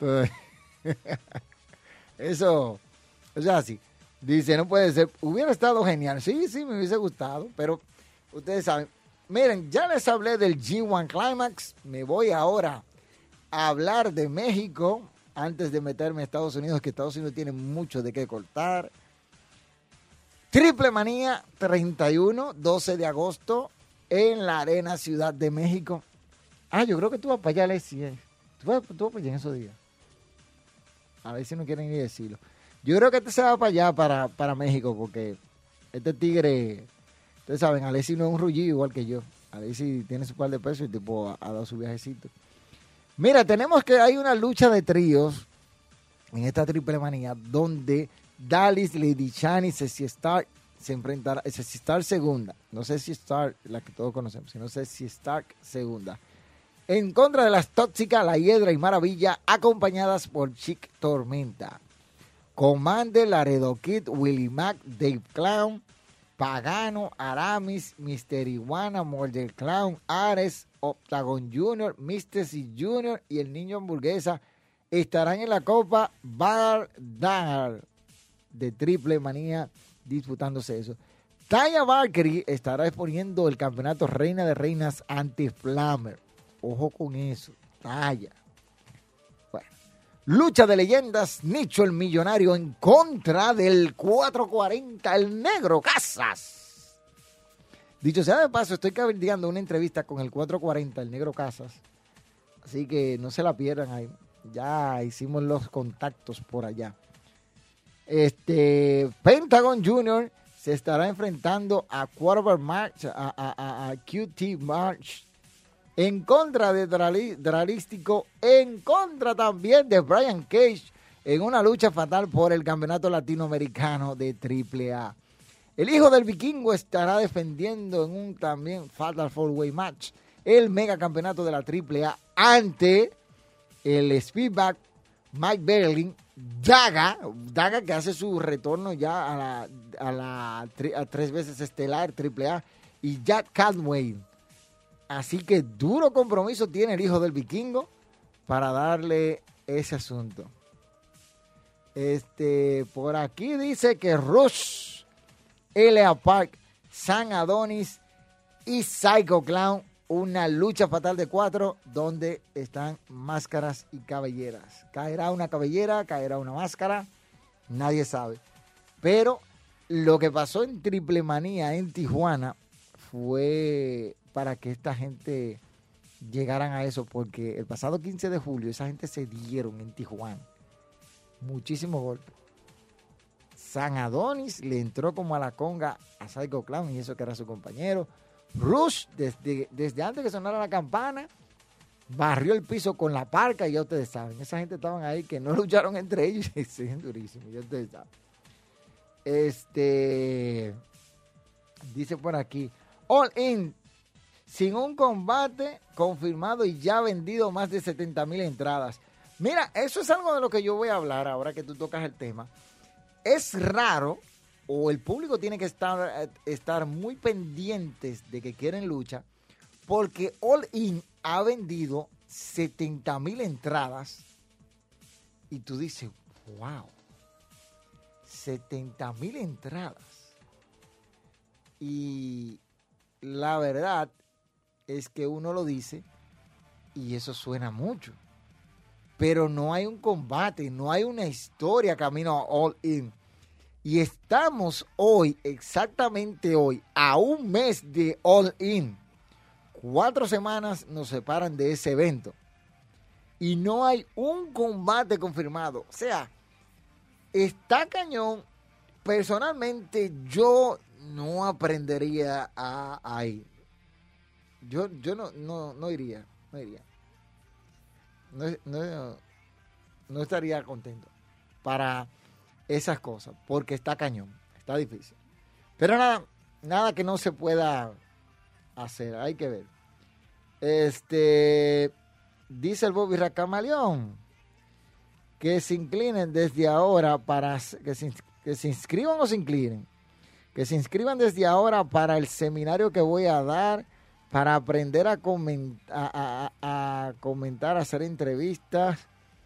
Eso, o sea, sí. Dice, no puede ser. Hubiera estado genial. Sí, me hubiese gustado, pero ustedes saben. Miren, ya les hablé del G1 Climax. Me voy ahora a hablar de México antes de meterme a Estados Unidos, que Estados Unidos tiene mucho de qué cortar. Triple Manía 31, 12 de agosto. En la Arena Ciudad de México. Yo creo que tú vas para allá, Alexi. Tú vas para allá en esos días. A ver si no quieren ni decirlo. Yo creo que este se va para allá, para México, porque este tigre, ustedes saben, Alexi no es un rullido igual que yo. Alexi tiene su par de pesos y el tipo ha dado su viajecito. Mira, tenemos que hay una lucha de tríos en esta Triple Manía, donde Dallas, Lady Shani, Ceci Stark se enfrentará, Ceci Stark segunda, no sé si Stark, la que todos conocemos, sino Ceci Stark segunda, en contra de las tóxicas, La Hiedra y Maravilla, acompañadas por Chick Tormenta, Commander, Laredo Kid, Willie Mac, Dave Clown, Pagano, Aramis, Mister Iguana, Molder Clown, Ares, Octagon Jr., Mr. C Jr. y el Niño Hamburguesa estarán en la Copa Bardar de Triple Manía disputándose eso. Taya Valkyrie estará exponiendo el campeonato Reina de Reinas ante Flammer. Ojo con eso, Taya. Bueno, lucha de leyendas, Nicho el Millonario en contra del 440, el Negro Casas. Dicho sea de paso, estoy cabildeando una entrevista con el 440, el Negro Casas. Así que no se la pierdan ahí. Ya hicimos los contactos por allá. Pentagon Jr. se estará enfrentando a Quarterback March, a QT March, en contra de Dralístico, en contra también de Brian Cage, en una lucha fatal por el campeonato latinoamericano de AAA. El hijo del vikingo estará defendiendo en un también fatal four-way match el mega campeonato de la AAA ante el Speedback Mike Berlin, Daga que hace su retorno ya a 3 veces estelar AAA, y Jack Cadway. Así que duro compromiso tiene el hijo del vikingo para darle ese asunto. Por aquí dice que Rush, L.A. Park, San Adonis y Psycho Clown, una lucha fatal de 4 donde están máscaras y cabelleras. Caerá una cabellera, caerá una máscara, nadie sabe. Pero lo que pasó en Triple Manía en Tijuana fue para que esta gente llegaran a eso, porque el pasado 15 de julio esa gente se dieron en Tijuana. Muchísimos golpes. San Adonis le entró como a la conga a Psycho Clown, y eso que era su compañero. Rush, desde antes que sonara la campana, barrió el piso con la parca, y ya ustedes saben, esa gente estaban ahí que no lucharon entre ellos y se ven durísimos, ya ustedes saben. Dice por aquí, All In, sin un combate confirmado y ya vendido más de 70,000 entradas. Mira, eso es algo de lo que yo voy a hablar ahora que tú tocas el tema. Es raro, o el público tiene que estar muy pendientes de que quieren lucha, porque All In ha vendido 70,000 entradas y tú dices, wow, 70,000 entradas. Y la verdad es que uno lo dice y eso suena mucho, pero no hay un combate, no hay una historia camino a All In. Y estamos hoy, exactamente hoy, a un mes de All In. 4 semanas nos separan de ese evento. Y no hay un combate confirmado. O sea, está cañón. Personalmente, yo no aprendería a ir. Yo no iría. No estaría contento para esas cosas, porque está cañón, está difícil. Pero nada que no se pueda hacer, hay que ver. Dice el Bobby Racamaleón que se inclinen desde ahora para que se inscriban o se inclinen. Que se inscriban desde ahora para el seminario que voy a dar para aprender a comentar, a hacer entrevistas,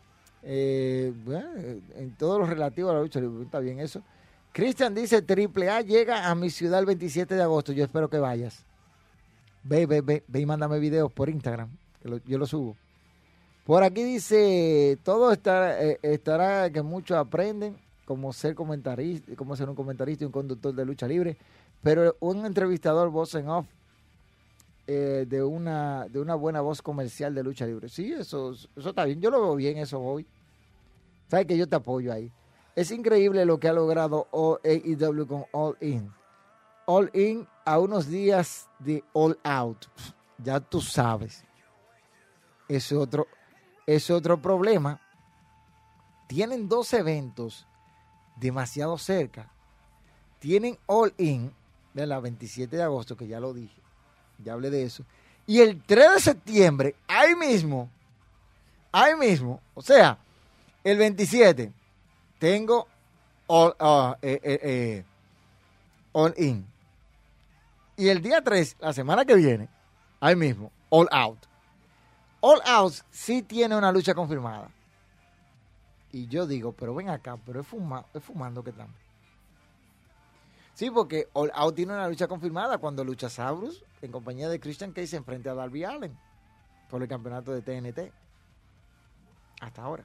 en todo lo relativo a la lucha. Está bien eso. Cristian dice, AAA llega a mi ciudad el 27 de agosto. Yo espero que vayas. Ve y mándame videos por Instagram, que yo lo subo. Por aquí dice, todo estará que muchos aprenden cómo ser comentarista, cómo ser un comentarista y un conductor de lucha libre, pero un entrevistador voz en off de una buena voz comercial de lucha libre. Sí, eso está bien, yo lo veo bien, eso hoy. Sabes que yo te apoyo ahí. Es increíble lo que ha logrado AEW con All In. All In a unos días de All Out. Ya tú sabes. Es otro problema. Tienen 2 eventos demasiado cerca. Tienen All In de la 27 de agosto, que ya lo dije. Ya hablé de eso. Y el 3 de septiembre, ahí mismo, o sea, el 27, tengo All In. Y el día 3, la semana que viene, ahí mismo, All Out. All Out sí tiene una lucha confirmada. Y yo digo, pero ven acá, pero es fumando que estamos. Sí, porque All Out tiene una lucha confirmada cuando Luchasaurus, en compañía de Christian Cage, se enfrenta a Darby Allin por el campeonato de TNT. Hasta ahora.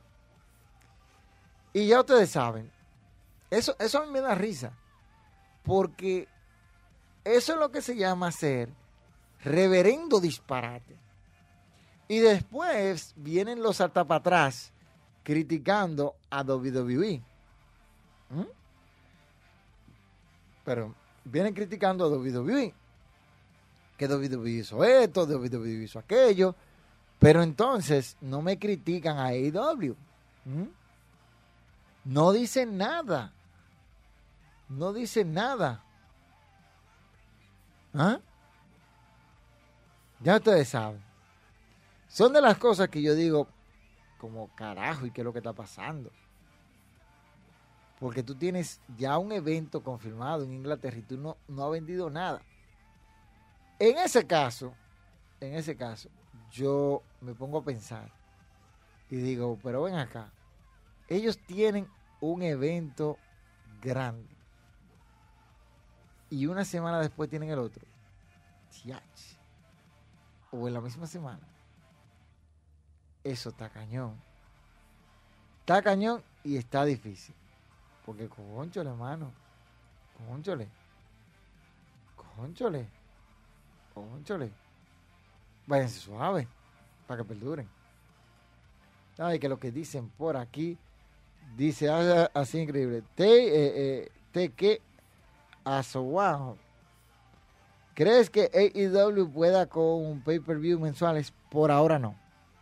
Y ya ustedes saben, eso a mí me da risa, porque eso es lo que se llama ser reverendo disparate. Y después vienen los atrás criticando a WWE. Pero vienen criticando a WWE. Que WWE hizo esto, WWE hizo aquello. Pero entonces no me critican a AEW. No dicen nada. No dicen nada. ¿Ah? Ya ustedes saben. Son de las cosas que yo digo, como carajo, ¿y qué es lo que está pasando? Porque tú tienes ya un evento confirmado en Inglaterra y tú no has vendido nada. En ese caso, yo me pongo a pensar y digo, pero ven acá, ellos tienen un evento grande y una semana después tienen el otro. O en la misma semana. Eso está cañón. Está cañón y está difícil. Porque cónchole, hermano. Cónchole. Váyanse suave para que perduren. Ay, que lo que dicen por aquí dice así increíble. Que asoguajo. ¿Crees que AEW pueda con pay-per-view mensuales? Por ahora no.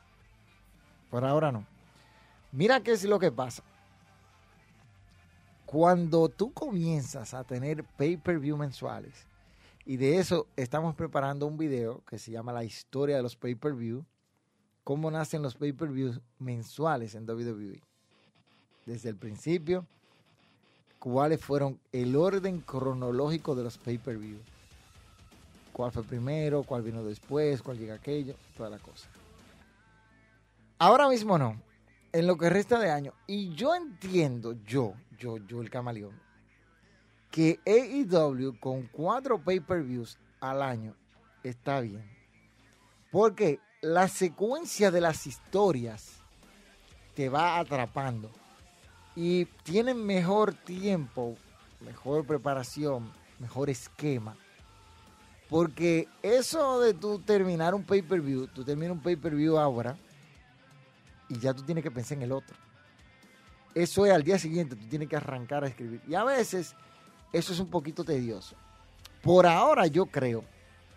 Mira qué es lo que pasa. Cuando tú comienzas a tener pay-per-view mensuales Y de eso estamos preparando un video que se llama La historia de los pay-per-view. Cómo nacen los pay-per-views mensuales en WWE. Desde el principio, cuáles fueron el orden cronológico de los pay-per-view. Cuál fue primero, cuál vino después, cuál llega aquello, toda la cosa. Ahora mismo no. En lo que resta de año. Y yo entiendo, yo el camaleón, que AEW con 4 pay-per-views al año está bien. Porque la secuencia de las historias te va atrapando. Y tienen mejor tiempo, mejor preparación, mejor esquema. Porque eso de tú terminar un pay-per-view, tú terminas un pay-per-view ahora y ya tú tienes que pensar en el otro. Eso es al día siguiente, tú tienes que arrancar a escribir. Y a veces eso es un poquito tedioso. Por ahora yo creo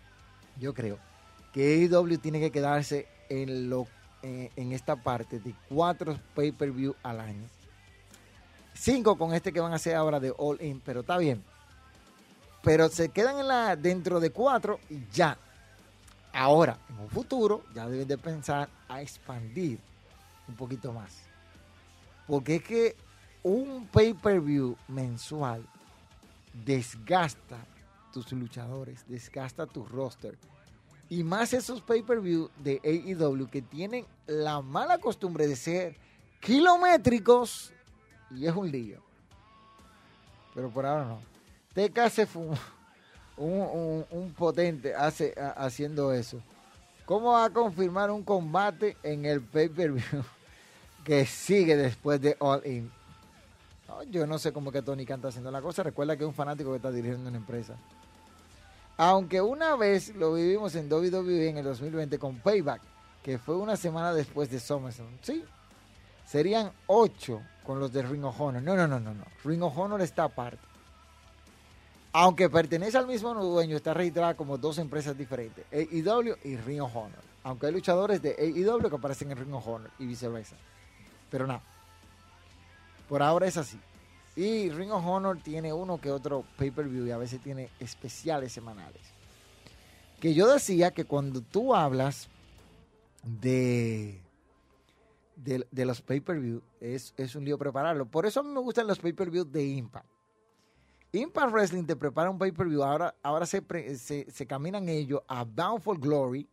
que AEW tiene que quedarse en esta parte de 4 pay-per-view al año. 5 con este que van a hacer ahora de All In, pero está bien. Pero se quedan dentro de 4 y ya. Ahora, en un futuro, ya deben de pensar a expandir un poquito más. Porque es que un pay-per-view mensual desgasta tus luchadores, desgasta tu roster. Y más esos pay-per-view de AEW que tienen la mala costumbre de ser kilométricos y es un lío. Pero por ahora no. TK se fue un potente haciendo eso. ¿Cómo va a confirmar un combate en el pay-per-view que sigue después de All In? No, yo no sé cómo que Tony Khan está haciendo la cosa. Recuerda que es un fanático que está dirigiendo una empresa. Aunque una vez lo vivimos en WWE en el 2020 con Payback, que fue una semana después de SummerSlam. Sí, serían 8 con los de Ring of Honor. No. Ring of Honor está aparte. Aunque pertenece al mismo dueño, está registrada como 2 empresas diferentes, AEW y Ring of Honor. Aunque hay luchadores de AEW que aparecen en Ring of Honor y viceversa. Pero no. Por ahora es así. Y Ring of Honor tiene uno que otro pay-per-view y a veces tiene especiales semanales. Que yo decía que cuando tú hablas de los pay-per-view es un lío prepararlo. Por eso a mí me gustan los pay-per-view de Impact. Impact Wrestling te prepara un pay-per-view. Ahora se caminan ellos a Bound for Glory.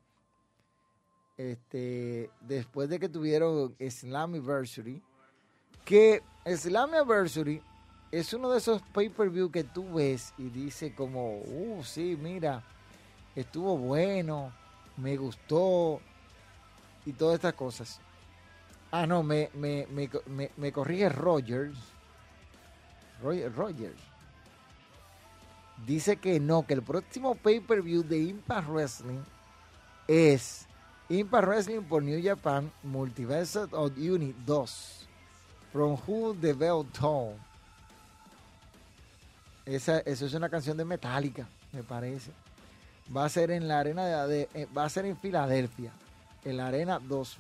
Después de que tuvieron Slammiversary. Que Slammiversary es uno de esos pay-per-view que tú ves y dices como, sí, mira, estuvo bueno, me gustó y todas estas cosas. No, me corrige Rogers. Dice que no, que el próximo pay-per-view de Impact Wrestling es Impact Wrestling por New Japan Multiverse of Unity 2 From Who the Bell Toll. Eso es una canción de Metallica, me parece. Va a ser en la arena va a ser en Filadelfia, en la arena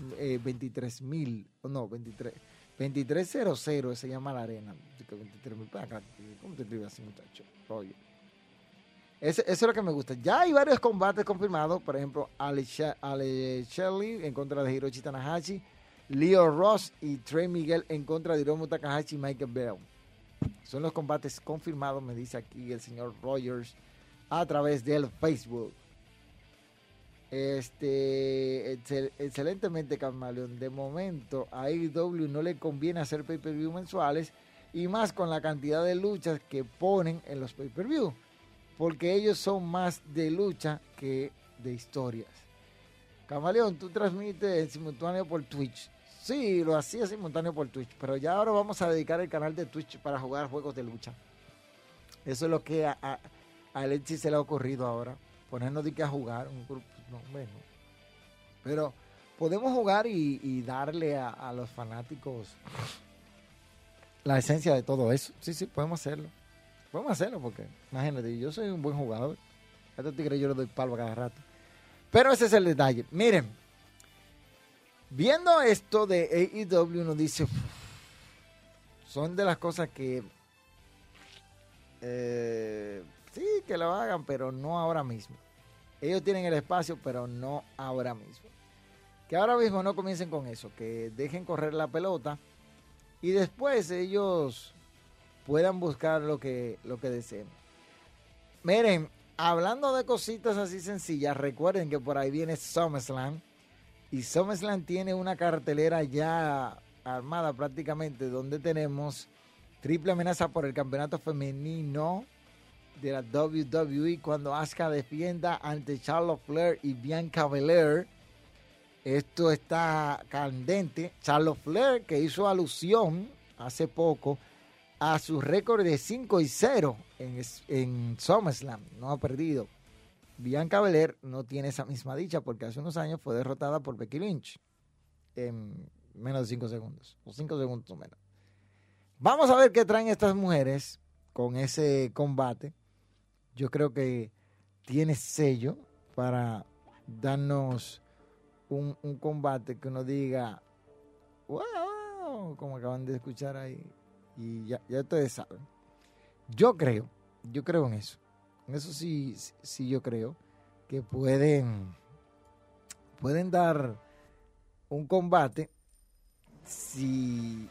2300 se llama la arena. 23.000, ¿cómo te escribes así, muchacho? Oye. Eso es lo que me gusta. Ya hay varios combates confirmados. Por ejemplo, Ale Shelley en contra de Hiroshi Tanahashi, Leo Ross y Trey Miguel en contra de Hiromu Takahashi y Michael Bell. Son los combates confirmados, me dice aquí el señor Rogers a través del Facebook. Excelentemente, Camaleón. De momento a AEW no le conviene hacer pay-per-view mensuales y más con la cantidad de luchas que ponen en los pay-per-view, porque ellos son más de lucha que de historias. Camaleón, tú transmites en simultáneo por Twitch. Sí, lo hacía simultáneo por Twitch, pero ya ahora vamos a dedicar el canal de Twitch para jugar juegos de lucha. Eso es lo que a Alexis se le ha ocurrido ahora, ponernos de que a jugar un grupo. No, bueno, pero podemos jugar y darle a los fanáticos la esencia de todo eso. Sí, podemos hacerlo. Podemos hacerlo porque, imagínate, yo soy un buen jugador. A estos tigres yo les doy palo a cada rato. Pero ese es el detalle. Miren, viendo esto de AEW, uno dice, son de las cosas que Sí, que lo hagan, pero no ahora mismo. Ellos tienen el espacio, pero no ahora mismo. Que ahora mismo no comiencen con eso, que dejen correr la pelota y después ellos puedan buscar lo que deseen. Miren, hablando de cositas así sencillas, recuerden que por ahí viene SummerSlam y SummerSlam tiene una cartelera ya armada prácticamente donde tenemos triple amenaza por el campeonato femenino de la WWE cuando Asuka defienda ante Charlotte Flair y Bianca Belair. Esto está candente. Charlotte Flair, que hizo alusión hace poco a su récord de 5-0 en SummerSlam, no ha perdido. Bianca Belair no tiene esa misma dicha porque hace unos años fue derrotada por Becky Lynch en menos de 5 segundos, o 5 segundos o menos. Vamos a ver qué traen estas mujeres con ese combate. Yo creo que tiene sello para darnos un combate que uno diga, wow, como acaban de escuchar ahí. Y ya ustedes saben. Yo creo en eso. En eso sí yo creo que pueden dar un combate sin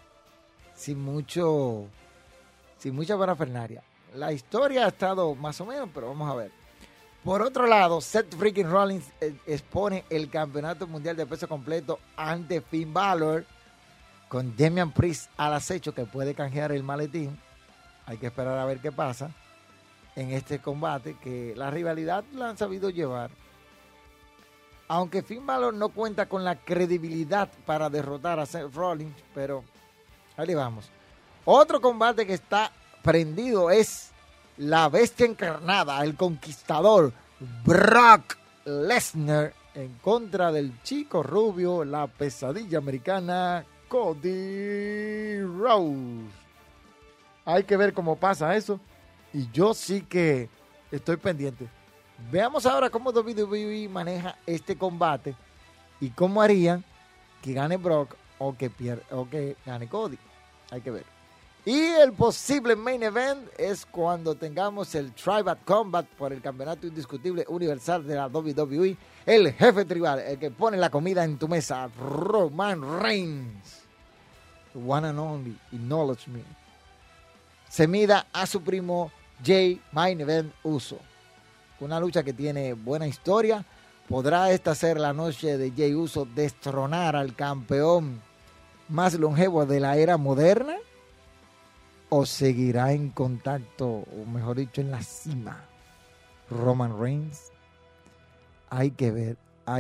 mucha parafernalia. La historia ha estado más o menos, pero vamos a ver. Por otro lado, Seth freaking Rollins expone el campeonato mundial de peso completo ante Finn Balor con Damian Priest al acecho que puede canjear el maletín. Hay que esperar a ver qué pasa en este combate, que la rivalidad la han sabido llevar. Aunque Finn Balor no cuenta con la credibilidad para derrotar a Seth Rollins, pero ahí le vamos. Otro combate que está prendido es la bestia encarnada, el conquistador Brock Lesnar en contra del chico rubio, la pesadilla americana Cody Rhodes. Hay que ver cómo pasa eso y yo sí que estoy pendiente. Veamos ahora cómo WWE maneja este combate y cómo harían que gane Brock o que gane Cody. Hay que ver. Y el posible main event es cuando tengamos el Tribal Combat por el campeonato indiscutible universal de la WWE. El jefe tribal, el que pone la comida en tu mesa, Roman Reigns. One and only, acknowledge me. Se mida a su primo Jay Main Event Uso. Una lucha que tiene buena historia. ¿Podrá esta ser la noche de Jay Uso destronar al campeón más longevo de la era moderna? ¿O seguirá en contacto, o mejor dicho, en la cima, Roman Reigns? Hay que ver.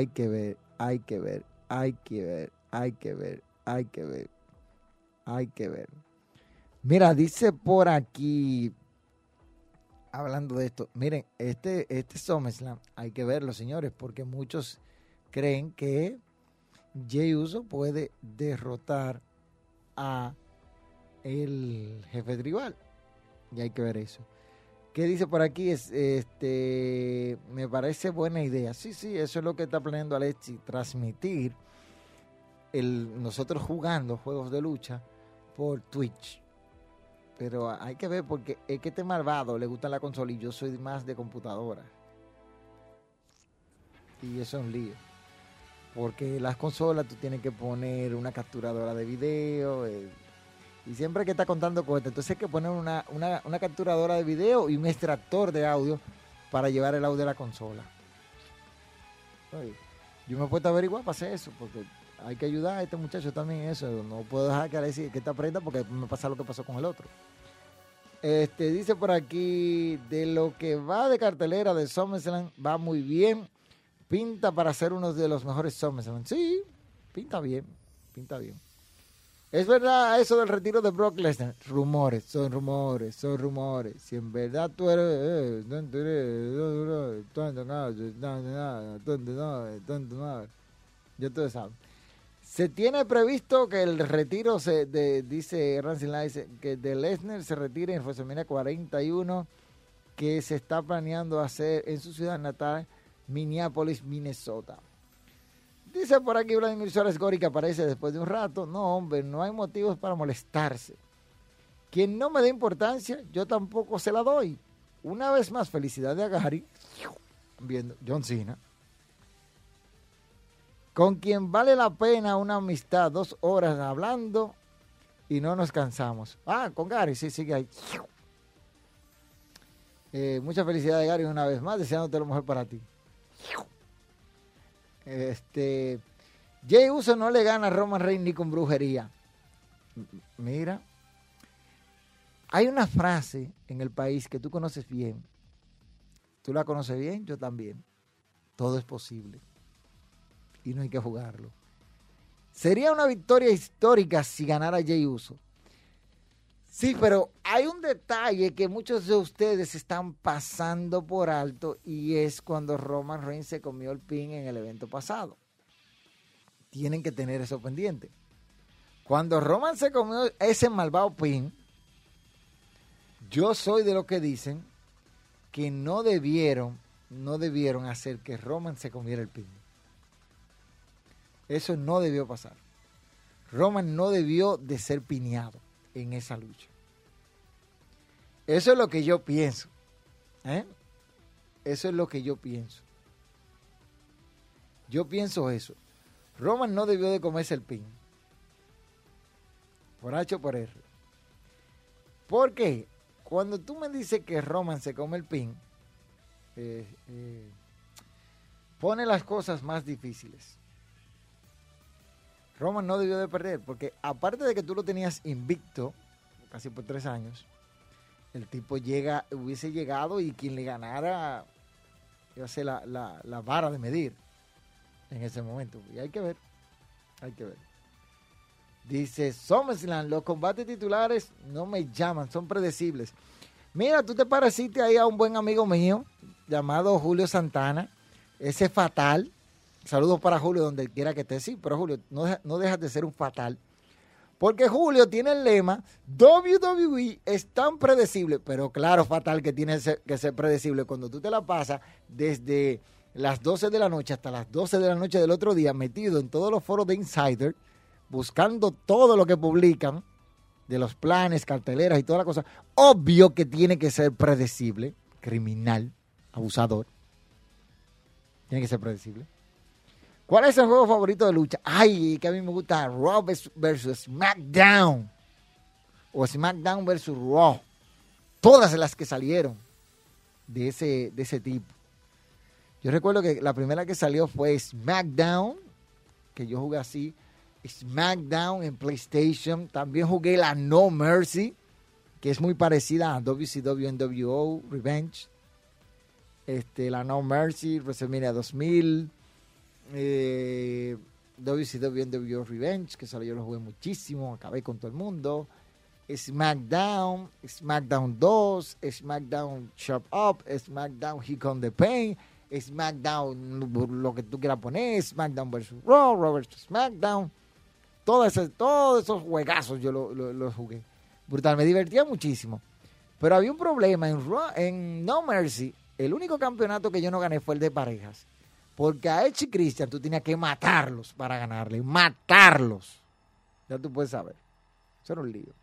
Mira, dice por aquí, hablando de esto, miren, este SummerSlam hay que verlo, señores, porque muchos creen que Jey Uso puede derrotar a el jefe tribal. Y hay que ver eso. ¿Qué dice por aquí? Me parece buena idea. Sí, eso es lo que está planeando Alexi, transmitir nosotros jugando juegos de lucha por Twitch. Pero hay que ver porque es que este malvado le gusta la consola y yo soy más de computadora. Y eso es un lío. Porque las consolas tú tienes que poner una capturadora de video. Y siempre hay que estar contando cosas. Entonces hay que poner una capturadora de video y un extractor de audio para llevar el audio de la consola. Oye, yo me he puesto a averiguar para hacer eso, porque hay que ayudar a este muchacho también en eso. No puedo dejar que esta aprenda porque me pasa lo que pasó con el otro. Dice por aquí, de lo que va de cartelera de SummerSlam, va muy bien. Pinta para ser uno de los mejores SummerSlam. Sí, pinta bien. ¿Es verdad eso del retiro de Brock Lesnar? Son rumores. Si en verdad tú eres... ya ustedes saben. Se tiene previsto que el retiro, dice Rancy Lice, que de Lesnar se retire en WrestleMania 41, que se está planeando hacer en su ciudad natal, Minneapolis, Minnesota. Dice por aquí Vladimir Suárez Gori, que aparece después de un rato. No, hombre, no hay motivos para molestarse. Quien no me dé importancia, yo tampoco se la doy. una vez más, felicidades a Gary, viendo John Cena, con quien vale la pena una amistad, 2 horas hablando y no nos cansamos. Con Gary, sí, sigue ahí. Muchas felicidades, Gary, una vez más, deseándote lo mejor para ti. Jey Uso no le gana a Roman Reigns ni con brujería. Mira, hay una frase en el país que tú conoces bien. Tú la conoces bien, yo también. Todo es posible. Y no hay que jugarlo. Sería una victoria histórica si ganara Jey Uso. Sí, pero hay un detalle que muchos de ustedes están pasando por alto y es cuando Roman Reigns se comió el pin en el evento pasado. Tienen que tener eso pendiente. Cuando Roman se comió ese malvado pin, yo soy de los que dicen que no debieron hacer que Roman se comiera el pin. Eso no debió pasar. Roman no debió de ser pineado en esa lucha. Eso es lo que yo pienso. Eso es lo que yo pienso. Yo pienso eso. Roman no debió de comerse el pin. Por H o por R. ¿Por qué? Cuando tú me dices que Roman se come el pin, pone las cosas más difíciles. Roman no debió de perder, porque aparte de que tú lo tenías invicto, casi por 3 años, el tipo hubiese llegado y quien le ganara iba a ser la vara de medir en ese momento. Y hay que ver. Dice SummerSlam, los combates titulares no me llaman, son predecibles. Mira, tú te pareciste ahí a un buen amigo mío llamado Julio Santana, ese fatal. Saludos para Julio donde quiera que esté, sí, pero Julio, no dejas de ser un fatal. Porque Julio tiene el lema, WWE es tan predecible, pero claro, fatal que tiene que ser predecible cuando tú te la pasas desde las 12 de la noche hasta las 12 de la noche del otro día metido en todos los foros de Insider, buscando todo lo que publican de los planes, carteleras y toda la cosa. Obvio que tiene que ser predecible, criminal, abusador. Tiene que ser predecible. ¿Cuál es el juego favorito de lucha? Ay, que a mí me gusta Raw versus SmackDown. O SmackDown versus Raw. Todas las que salieron de ese tipo. Yo recuerdo que la primera que salió fue SmackDown, que yo jugué así. SmackDown en PlayStation. También jugué la No Mercy, que es muy parecida a WCW NWO Revenge. La No Mercy, WrestleMania 2000. WCW NWO Revenge, que solo yo lo jugué muchísimo, acabé con todo el mundo. SmackDown 2, SmackDown Shop Up, SmackDown Here Come the Pain, SmackDown lo que tú quieras poner, SmackDown vs. Raw vs. SmackDown. Todos esos juegazos yo los jugué. Brutal, me divertía muchísimo. Pero había un problema en No Mercy. El único campeonato que yo no gané fue el de parejas. Porque a Edge y Christian tú tenías que matarlos para ganarle. Matarlos. Ya tú puedes saber. Eso era un lío.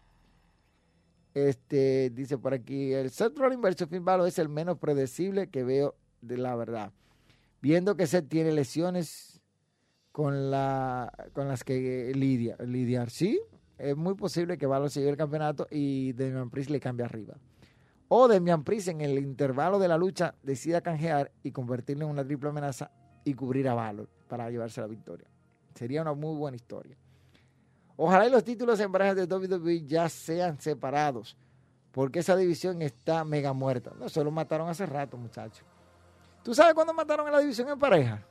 Dice por aquí, el Seth Rollins versus Finn Balor es el menos predecible que veo de la verdad. Viendo que Seth tiene lesiones con las que lidiar. Sí, es muy posible que Balor se lleve el campeonato y Damian Priest le cambie arriba. O Damian Priest en el intervalo de la lucha decida canjear y convertirlo en una triple amenaza y cubrir a Balor para llevarse la victoria. Sería una muy buena historia. Ojalá y los títulos en parejas de WWE ya sean separados, porque esa división está mega muerta. No, se lo mataron hace rato, muchachos. ¿Tú sabes cuándo mataron a la división en pareja?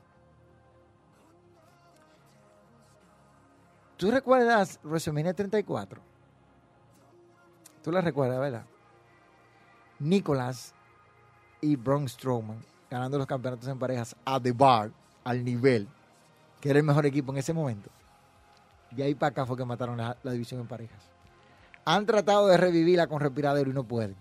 ¿Tú recuerdas WrestleMania 34? ¿Tú la recuerdas, verdad? Nicholas y Braun Strowman ganando los campeonatos en parejas a The Bar, al nivel, que era el mejor equipo en ese momento. De ahí para acá fue que mataron la división en parejas. Han tratado de revivirla con respiradero y no pueden.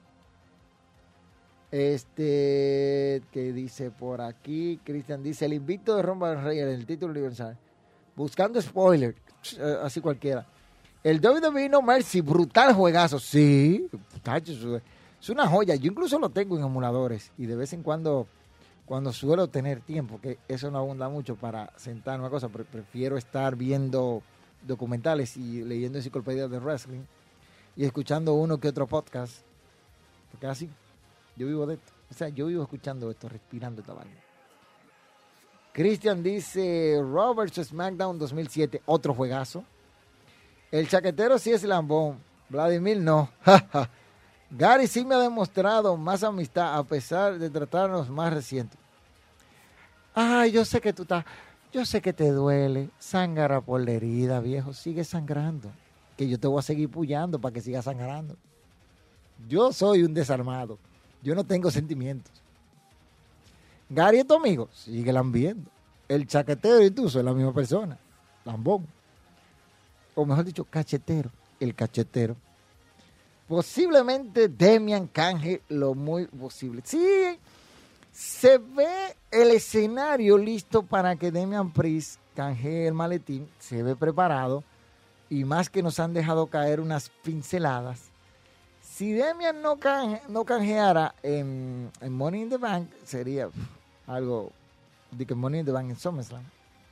Que dice por aquí, Cristian dice, el invicto de Roman Reigns en el título universal. Buscando spoiler, así cualquiera. El WWE No Mercy, brutal juegazo. Sí, Es una joya. Yo incluso lo tengo en emuladores y de vez en cuando suelo tener tiempo, que eso no abunda mucho para sentarme a cosas, prefiero estar viendo documentales y leyendo enciclopedias de wrestling y escuchando uno que otro podcast, porque así yo vivo de esto. O sea, yo vivo escuchando esto, respirando esta vaina. Cristian dice, Raw vs. SmackDown 2007, otro juegazo. El chaquetero sí es lambón, Vladimir no. Gary sí me ha demostrado más amistad a pesar de tratarnos más recientes. Ay, yo sé que yo sé que te duele, sangra por la herida, viejo, sigue sangrando. Que yo te voy a seguir puyando para que sigas sangrando. Yo soy un desarmado, yo no tengo sentimientos. Gary es tu amigo, sigue lambiendo. El chaquetero y tú son la misma persona, lambón. O mejor dicho, cachetero, el cachetero. Posiblemente Demian canje lo muy posible. Sí, se ve el escenario listo para que Damian Priest canjee el maletín. Se ve preparado. Y más que nos han dejado caer unas pinceladas. Si Damian no canjeara en Money in the Bank, sería algo de que Money in the Bank en SummerSlam.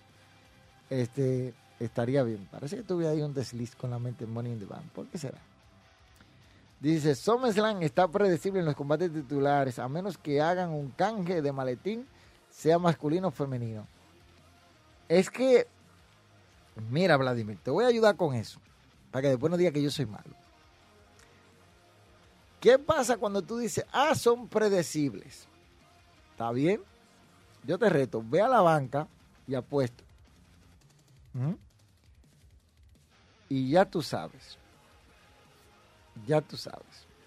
Estaría bien. Parece que tuve ahí un desliz con la mente en Money in the Bank. ¿Por qué será? Dice, SummerSlam está predecible en los combates titulares, a menos que hagan un canje de maletín, sea masculino o femenino. Es que, mira, Vladimir, te voy a ayudar con eso, para que después no diga que yo soy malo. ¿Qué pasa cuando tú dices, son predecibles? ¿Está bien? Yo te reto, ve a la banca y apuesto. Y ya tú sabes. Ya tú sabes.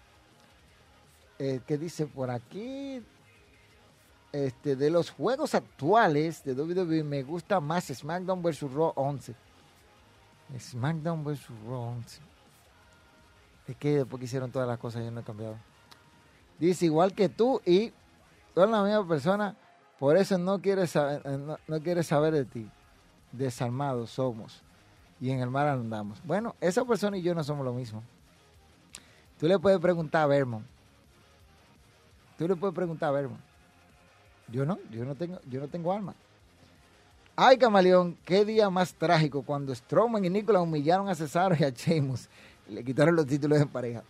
¿Qué dice por aquí? De los juegos actuales de WWE me gusta más SmackDown vs. Raw 11. SmackDown vs. Raw 11. Es que después que hicieron todas las cosas yo no he cambiado. Dice igual que tú y son la misma persona, por eso no quieres saber de ti. Desarmados somos y en el mar andamos. Bueno, esa persona y yo no somos lo mismo. Tú le puedes preguntar a Vermont. Yo no tengo alma. Ay, Camaleón, qué día más trágico cuando Strowman y Nicolás humillaron a Cesaro y a Sheamus. Le quitaron los títulos en pareja.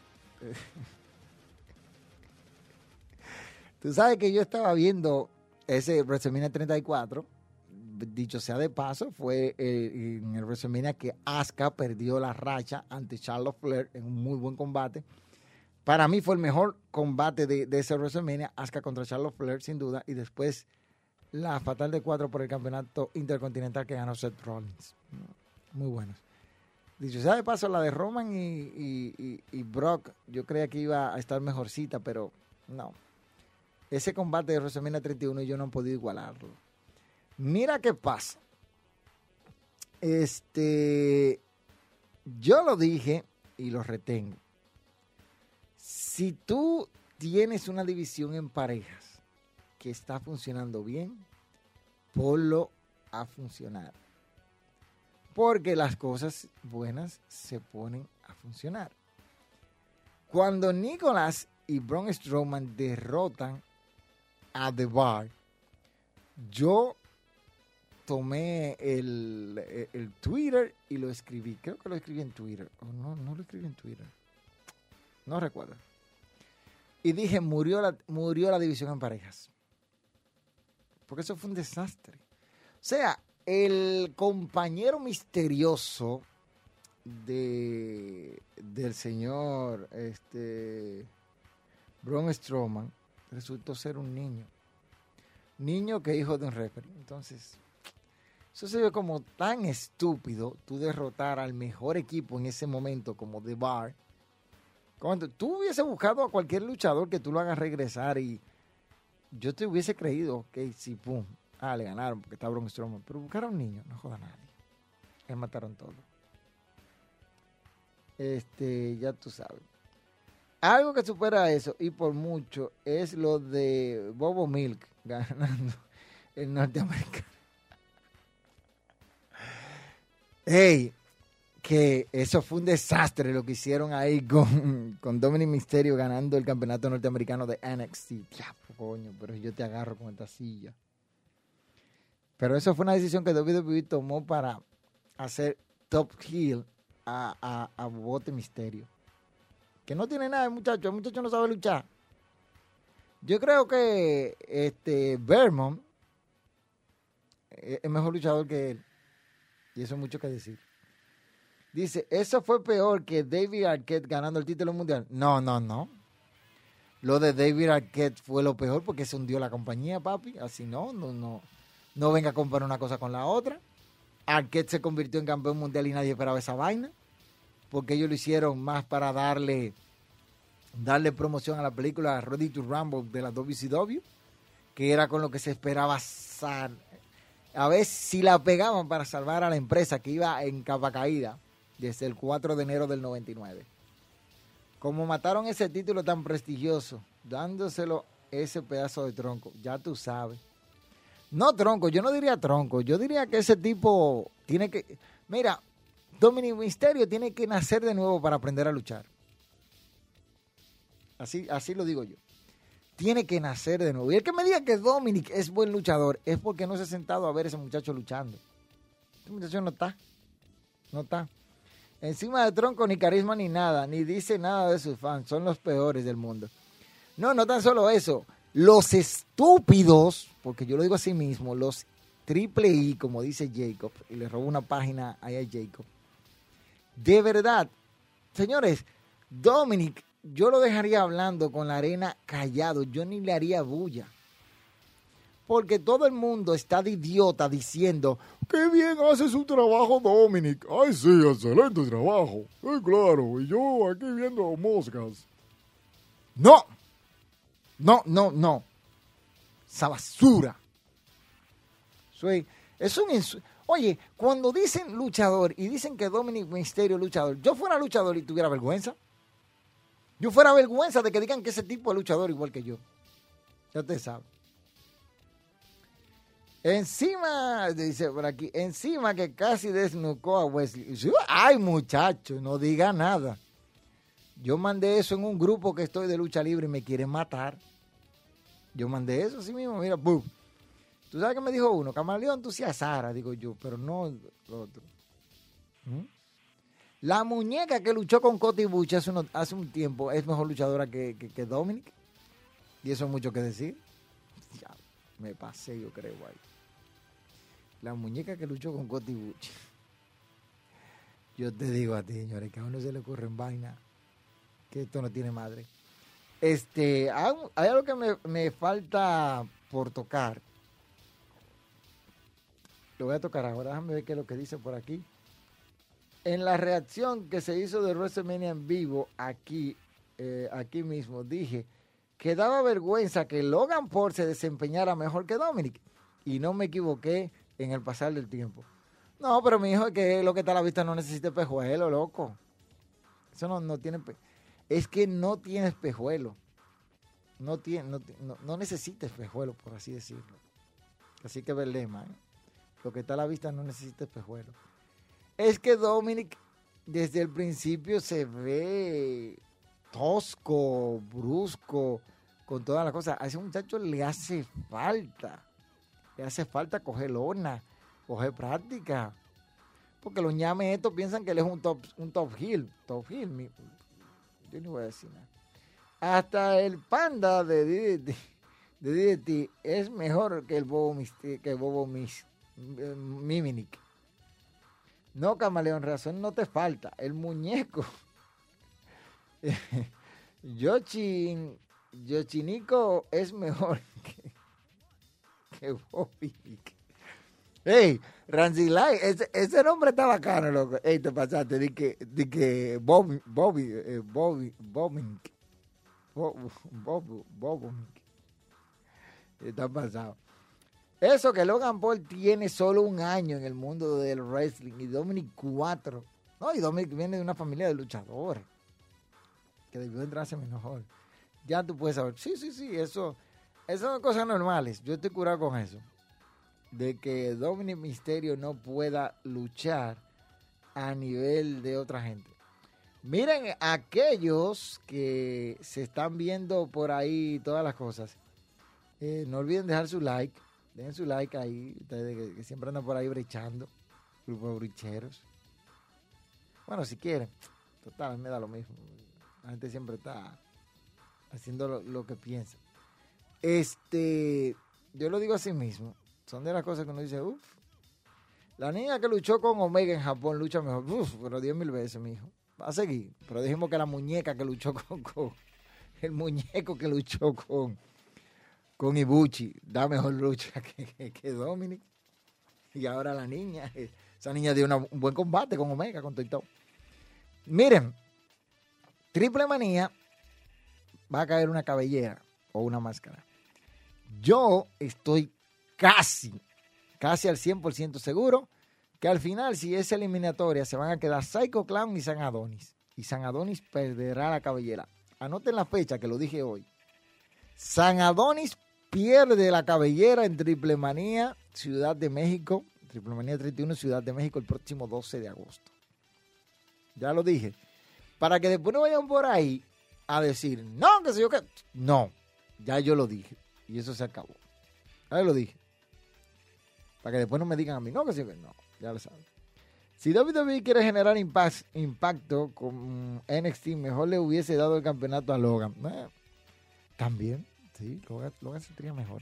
Tú sabes que yo estaba viendo ese WrestleMania 34. Dicho sea de paso, fue en el WrestleMania que Asuka perdió la racha ante Charlotte Flair en un muy buen combate. Para mí fue el mejor combate de ese WrestleMania, Asuka contra Charlotte Flair, sin duda. Y después la fatal de 4 por el campeonato intercontinental que ganó Seth Rollins. Muy buenos. Dicho sea de paso, la de Roman y Brock, yo creía que iba a estar mejorcita, pero no. Ese combate de WrestleMania 31 yo no he podido igualarlo. Mira qué pasa. Yo lo dije y lo retengo. Si tú tienes una división en parejas que está funcionando bien, ponlo a funcionar. Porque las cosas buenas se ponen a funcionar. Cuando Nicolás y Braun Strowman derrotan a The Bar, yo tomé el Twitter y lo escribí. Creo que lo escribí en Twitter. O no lo escribí en Twitter. No recuerdo. Y dije, murió la división en parejas. Porque eso fue un desastre. O sea, el compañero misterioso del señor Braun Strowman resultó ser un niño. Niño que hijo de un referee. Entonces, eso se ve como tan estúpido tú derrotar al mejor equipo en ese momento como The Bar. Cuando tú hubiese buscado a cualquier luchador que tú lo hagas regresar y yo te hubiese creído que sí, pum, le ganaron porque está Braun Strowman. Pero buscar a un niño, no joda a nadie. Les mataron todo. Ya tú sabes. Algo que supera eso, y por mucho, es lo de Bobo Milk ganando el norteamericano. Hey, que eso fue un desastre lo que hicieron ahí con Dominic Mysterio ganando el campeonato norteamericano de NXT. Ya, coño, pero yo te agarro con esta silla. Pero eso fue una decisión que WWE tomó para hacer top heel a Bote Misterio. Que no tiene nada, el muchacho no sabe luchar. Yo creo que Vermont es mejor luchador que él. Y eso es mucho que decir. Dice, ¿eso fue peor que David Arquette ganando el título mundial? No. Lo de David Arquette fue lo peor porque se hundió la compañía, papi. Así no venga a comparar una cosa con la otra. Arquette se convirtió en campeón mundial y nadie esperaba esa vaina. Porque ellos lo hicieron más para darle promoción a la película Ready to Rumble de la WCW, que era con lo que se esperaba a ver si la pegaban para salvar a la empresa que iba en capa caída desde el 4 de enero del 99. Como mataron ese título tan prestigioso, dándoselo ese pedazo de tronco, ya tú sabes. No tronco, yo no diría tronco, yo diría que ese tipo tiene que... Mira, Dominic Mysterio tiene que nacer de nuevo para aprender a luchar. Así lo digo yo. Tiene que nacer de nuevo. Y el que me diga que Dominic es buen luchador es porque no se ha sentado a ver a ese muchacho luchando. Ese muchacho no está. Encima de tronco, ni carisma ni nada, ni dice nada de sus fans. Son los peores del mundo. No tan solo eso. Los estúpidos, porque yo lo digo así mismo, los triple I, como dice Jacob, y le robo una página ahí a Jacob. De verdad, señores, Dominic, yo lo dejaría hablando con la arena callado, yo ni le haría bulla. Porque todo el mundo está de idiota diciendo, qué bien hace su trabajo Dominic. Ay, sí, excelente trabajo. Claro, y yo aquí viendo moscas. No. Esa basura. Es un insulto. Oye, cuando dicen luchador y dicen que Dominic Mysterio es luchador, yo fuera luchador y tuviera vergüenza. Yo fuera vergüenza de que digan que ese tipo es luchador igual que yo. Ya te sabe. Encima, dice por aquí, encima que casi desnucó a Wesley. Ay, muchacho, no diga nada. Yo mandé eso en un grupo que estoy de lucha libre y me quieren matar. Yo mandé eso así mismo, mira, ¡pum! ¿Tú sabes qué me dijo uno? Camaleón, tú sí a Sara, digo yo, pero no lo otro. La muñeca que luchó con Cody Bush hace un tiempo es mejor luchadora que Dominic. Y eso es mucho que decir. Ya, me pasé, yo creo, ahí. La muñeca que luchó con Cody Bush. Yo te digo a ti, señores, que a uno se le ocurre en vaina que esto no tiene madre. Hay algo que me falta por tocar. Lo voy a tocar ahora, déjame ver qué es lo que dice por aquí. En la reacción que se hizo de WrestleMania en vivo, aquí mismo, dije que daba vergüenza que Logan Paul se desempeñara mejor que Dominic. Y no me equivoqué en el pasar del tiempo. No, pero mi hijo, es que lo que está a la vista no necesita espejuelo, loco. Eso no tiene... Es que no tiene espejuelo. No necesita espejuelo, por así decirlo. Así que verlema, Lo que está a la vista no necesita espejuelo. Es que Dominic desde el principio se ve tosco, brusco, con todas las cosas. A ese muchacho le hace falta coger lona, coger práctica. Porque los ñames estos piensan que él es un top heel. Yo no voy a decir nada. Hasta el panda de DDT es mejor que el Bobo Mimic. No, Camaleón, razón no te falta. El muñeco. Yoshinico es mejor que Bobby. Ey, Ranzilay, ese nombre está bacano, loco. Ey, te pasaste, di que Bobby. Está pasado. Eso que Logan Paul tiene solo un año en el mundo del wrestling y Dominic 4. No, y Dominic viene de una familia de luchadores que debió entrarse mejor. Ya tú puedes saber. Sí, eso son cosas normales. Yo estoy curado con eso. De que Dominic Mysterio no pueda luchar a nivel de otra gente. Miren, aquellos que se están viendo por ahí todas las cosas, no olviden dejar su like. Dejen su like ahí, ustedes que siempre andan por ahí brechando, grupo de bricheros. Bueno, si quieren, total, a mí me da lo mismo. La gente siempre está haciendo lo que piensa. Yo lo digo así mismo, son de las cosas que uno dice, uff, la niña que luchó con Omega en Japón lucha mejor, pero 10,000 veces, mijo. Va a seguir, pero dijimos que la muñeca que luchó el muñeco que luchó con Ibushi da mejor lucha que Dominic. Y ahora la niña, esa niña dio un buen combate con Omega, con todo. Miren, Triple Manía va a caer una cabellera o una máscara. Yo estoy casi al 100% seguro que al final, si es eliminatoria, se van a quedar Psycho Clown y San Adonis. Y San Adonis perderá la cabellera. Anoten la fecha que lo dije hoy. San Adonis pierde la cabellera en Triple Manía, Ciudad de México. Triple Manía 31, Ciudad de México, el próximo 12 de agosto. Ya lo dije. Para que después no vayan por ahí a decir, no, que sé yo qué. No, ya yo lo dije. Y eso se acabó. Ya lo dije. Para que después no me digan a mí, no, que sé yo qué. No, ya lo saben. Si WWE quiere generar impacto con NXT, mejor le hubiese dado el campeonato a Logan. También, sí, Logan saldría mejor.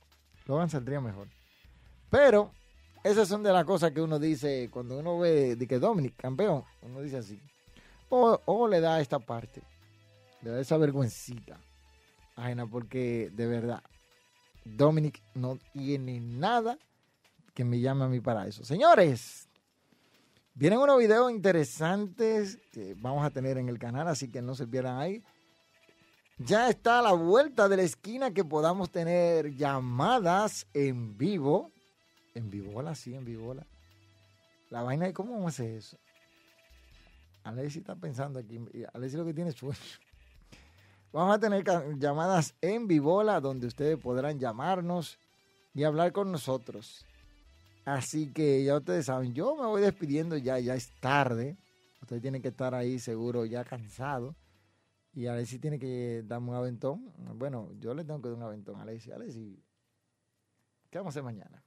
Pero esas son de las cosas que uno dice cuando uno ve de que Dominic, campeón, uno dice así. O le da esta parte, le da esa vergüencita ajena, porque de verdad, Dominic no tiene nada que me llame a mí para eso. Señores, vienen unos videos interesantes que vamos a tener en el canal, así que no se pierdan ahí. Ya está a la vuelta de la esquina que podamos tener llamadas en vivo. En Vivola, sí, en Vivola. La vaina de cómo vamos a hacer eso. Alexi está pensando aquí. Alexi lo que tiene es sueño. Vamos a tener llamadas en Vivola donde ustedes podrán llamarnos y hablar con nosotros. Así que ya ustedes saben, yo me voy despidiendo ya es tarde. Ustedes tienen que estar ahí seguro ya cansados. Y Alexi tiene que darme un aventón. Bueno, yo le tengo que dar un aventón a Alexi. Alexi, ¿qué vamos a hacer mañana?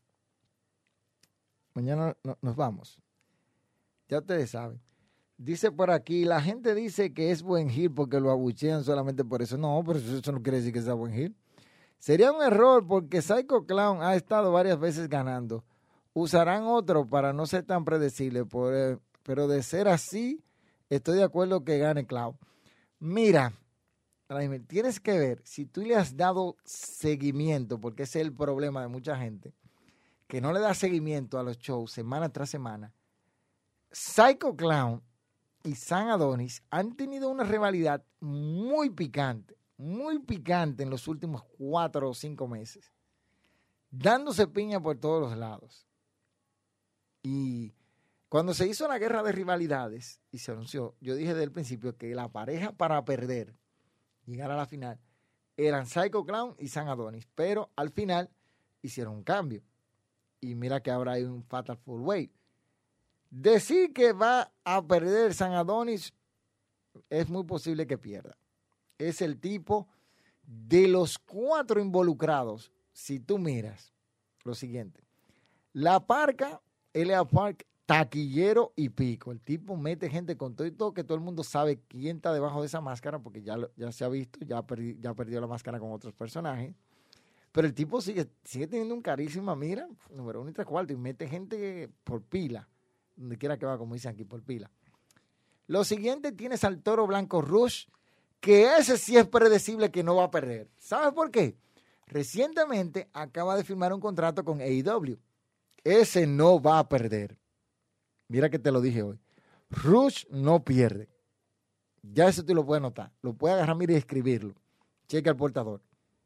Mañana nos vamos. Ya ustedes saben. Dice por aquí, la gente dice que es buen heel porque lo abuchean solamente por eso. No, pero eso no quiere decir que sea buen heel. Sería un error porque Psycho Clown ha estado varias veces ganando. Usarán otro para no ser tan predecible. Pero de ser así, estoy de acuerdo que gane Clown. Mira, tienes que ver, si tú le has dado seguimiento, porque ese es el problema de mucha gente, que no le da seguimiento a los shows semana tras semana. Psycho Clown y San Adonis han tenido una rivalidad muy picante en los últimos 4 o 5 meses, dándose piña por todos los lados. Y cuando se hizo la guerra de rivalidades y se anunció, yo dije desde el principio que la pareja para perder, llegar a la final, eran Psycho Clown y San Adonis, pero al final hicieron un cambio. Y mira que ahora hay un Fatal 4-Way. Decir que va a perder San Adonis es muy posible que pierda. Es el tipo de los 4 involucrados. Si tú miras lo siguiente, La Parca, L.A. Park, taquillero y pico. El tipo mete gente con todo y todo, que todo el mundo sabe quién está debajo de esa máscara, porque ya se ha visto, ya perdió la máscara con otros personajes. Pero el tipo sigue teniendo un carisma, mira, número 1 y 3/4, y mete gente por pila, donde quiera que va, como dicen aquí, por pila. Lo siguiente, tienes al Toro Blanco Rush, que ese sí es predecible que no va a perder. ¿Sabes por qué? Recientemente acaba de firmar un contrato con AEW. Ese no va a perder. Mira que te lo dije hoy. Rush no pierde. Ya eso tú lo puedes notar. Lo puedes agarrar, mira, y escribirlo. Checa el portador.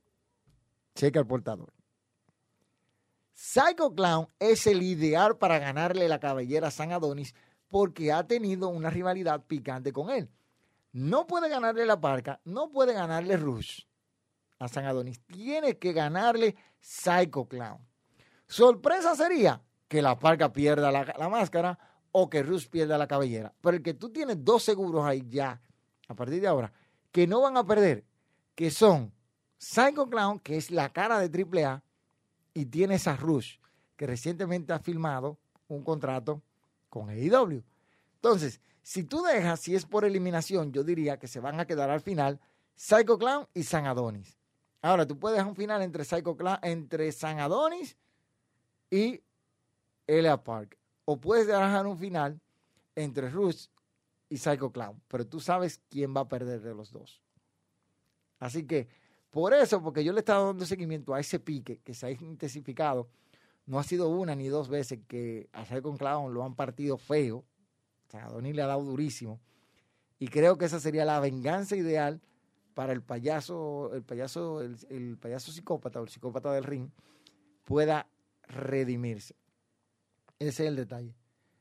Psycho Clown es el ideal para ganarle la cabellera a San Adonis porque ha tenido una rivalidad picante con él. No puede ganarle La Parca, no puede ganarle Rush a San Adonis. Tiene que ganarle Psycho Clown. Sorpresa sería que La Parca pierda la máscara o que Rush pierda la cabellera. Pero el que tú tienes 2 seguros ahí ya, a partir de ahora, que no van a perder, que son Psycho Clown, que es la cara de AAA, y tienes a Rush, que recientemente ha firmado un contrato con AEW. Entonces, si tú dejas, si es por eliminación, yo diría que se van a quedar al final Psycho Clown y San Adonis. Ahora, tú puedes dejar un final entre entre San Adonis y Elia Park. O puedes dejar un final entre Rush y Psycho Clown. Pero tú sabes quién va a perder de los dos. Así que, por eso, porque yo le he estado dando seguimiento a ese pique que se ha intensificado. No ha sido una ni 2 veces que a Psycho Clown lo han partido feo. San Adonis le ha dado durísimo. Y creo que esa sería la venganza ideal para el payaso psicópata o el psicópata del ring pueda redimirse. Ese es el detalle.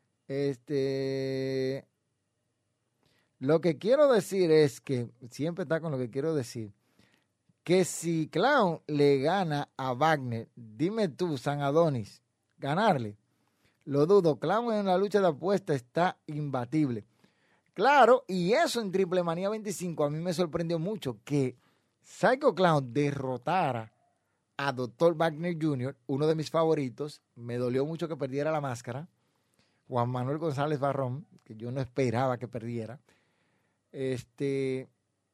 Lo que quiero decir es que, siempre está con lo que quiero decir, que si Clown le gana a Wagner, dime tú, San Adonis, ganarle, lo dudo. Clown en la lucha de apuesta está imbatible. Claro, y eso en Triple Manía 25 a mí me sorprendió mucho, que Psycho Clown derrotara a Dr. Wagner Jr., uno de mis favoritos. Me dolió mucho que perdiera la máscara. Juan Manuel González Barrón, que yo no esperaba que perdiera. Y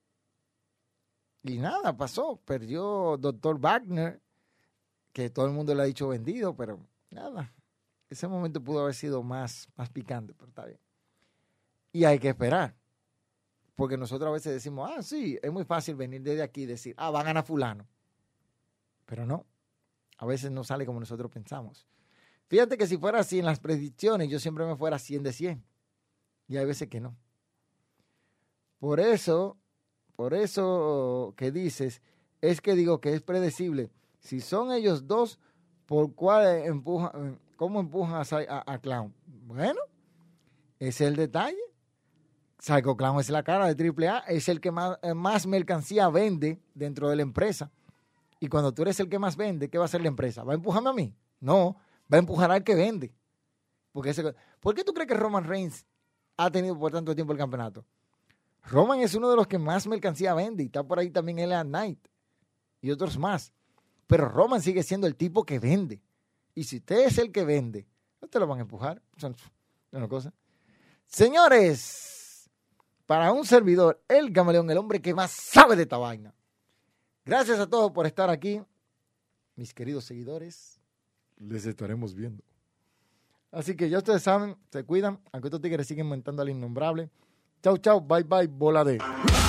nada, pasó. Perdió Dr. Wagner, que todo el mundo le ha dicho vendido, pero nada. Ese momento pudo haber sido más picante, pero está bien. Y hay que esperar. Porque nosotros a veces decimos, sí, es muy fácil venir desde aquí y decir, va a ganar fulano. Pero no. A veces no sale como nosotros pensamos. Fíjate que si fuera así en las predicciones, yo siempre me fuera 100 de 100. Y hay veces que no. Por eso que dices, es que digo que es predecible. Si son ellos dos, ¿por cuál cómo empujan a Clown? Bueno, ese es el detalle. Psycho Clown es la cara de AAA, es el que más mercancía vende dentro de la empresa. Y cuando tú eres el que más vende, ¿qué va a hacer la empresa? ¿Va a empujarme a mí? No, va a empujar al que vende. ¿Por qué tú crees que Roman Reigns ha tenido por tanto tiempo el campeonato? Roman es uno de los que más mercancía vende, y está por ahí también LA Knight y otros más. Pero Roman sigue siendo el tipo que vende. Y si usted es el que vende, no te lo van a empujar. Son una cosa. Señores, para un servidor, el Camaleón, el hombre que más sabe de esta vaina. Gracias a todos por estar aquí. Mis queridos seguidores, les estaremos viendo. Así que ya ustedes saben, se cuidan, aunque estos tigres siguen inventando al innombrable. Chau, chau, bye, bye, bola de...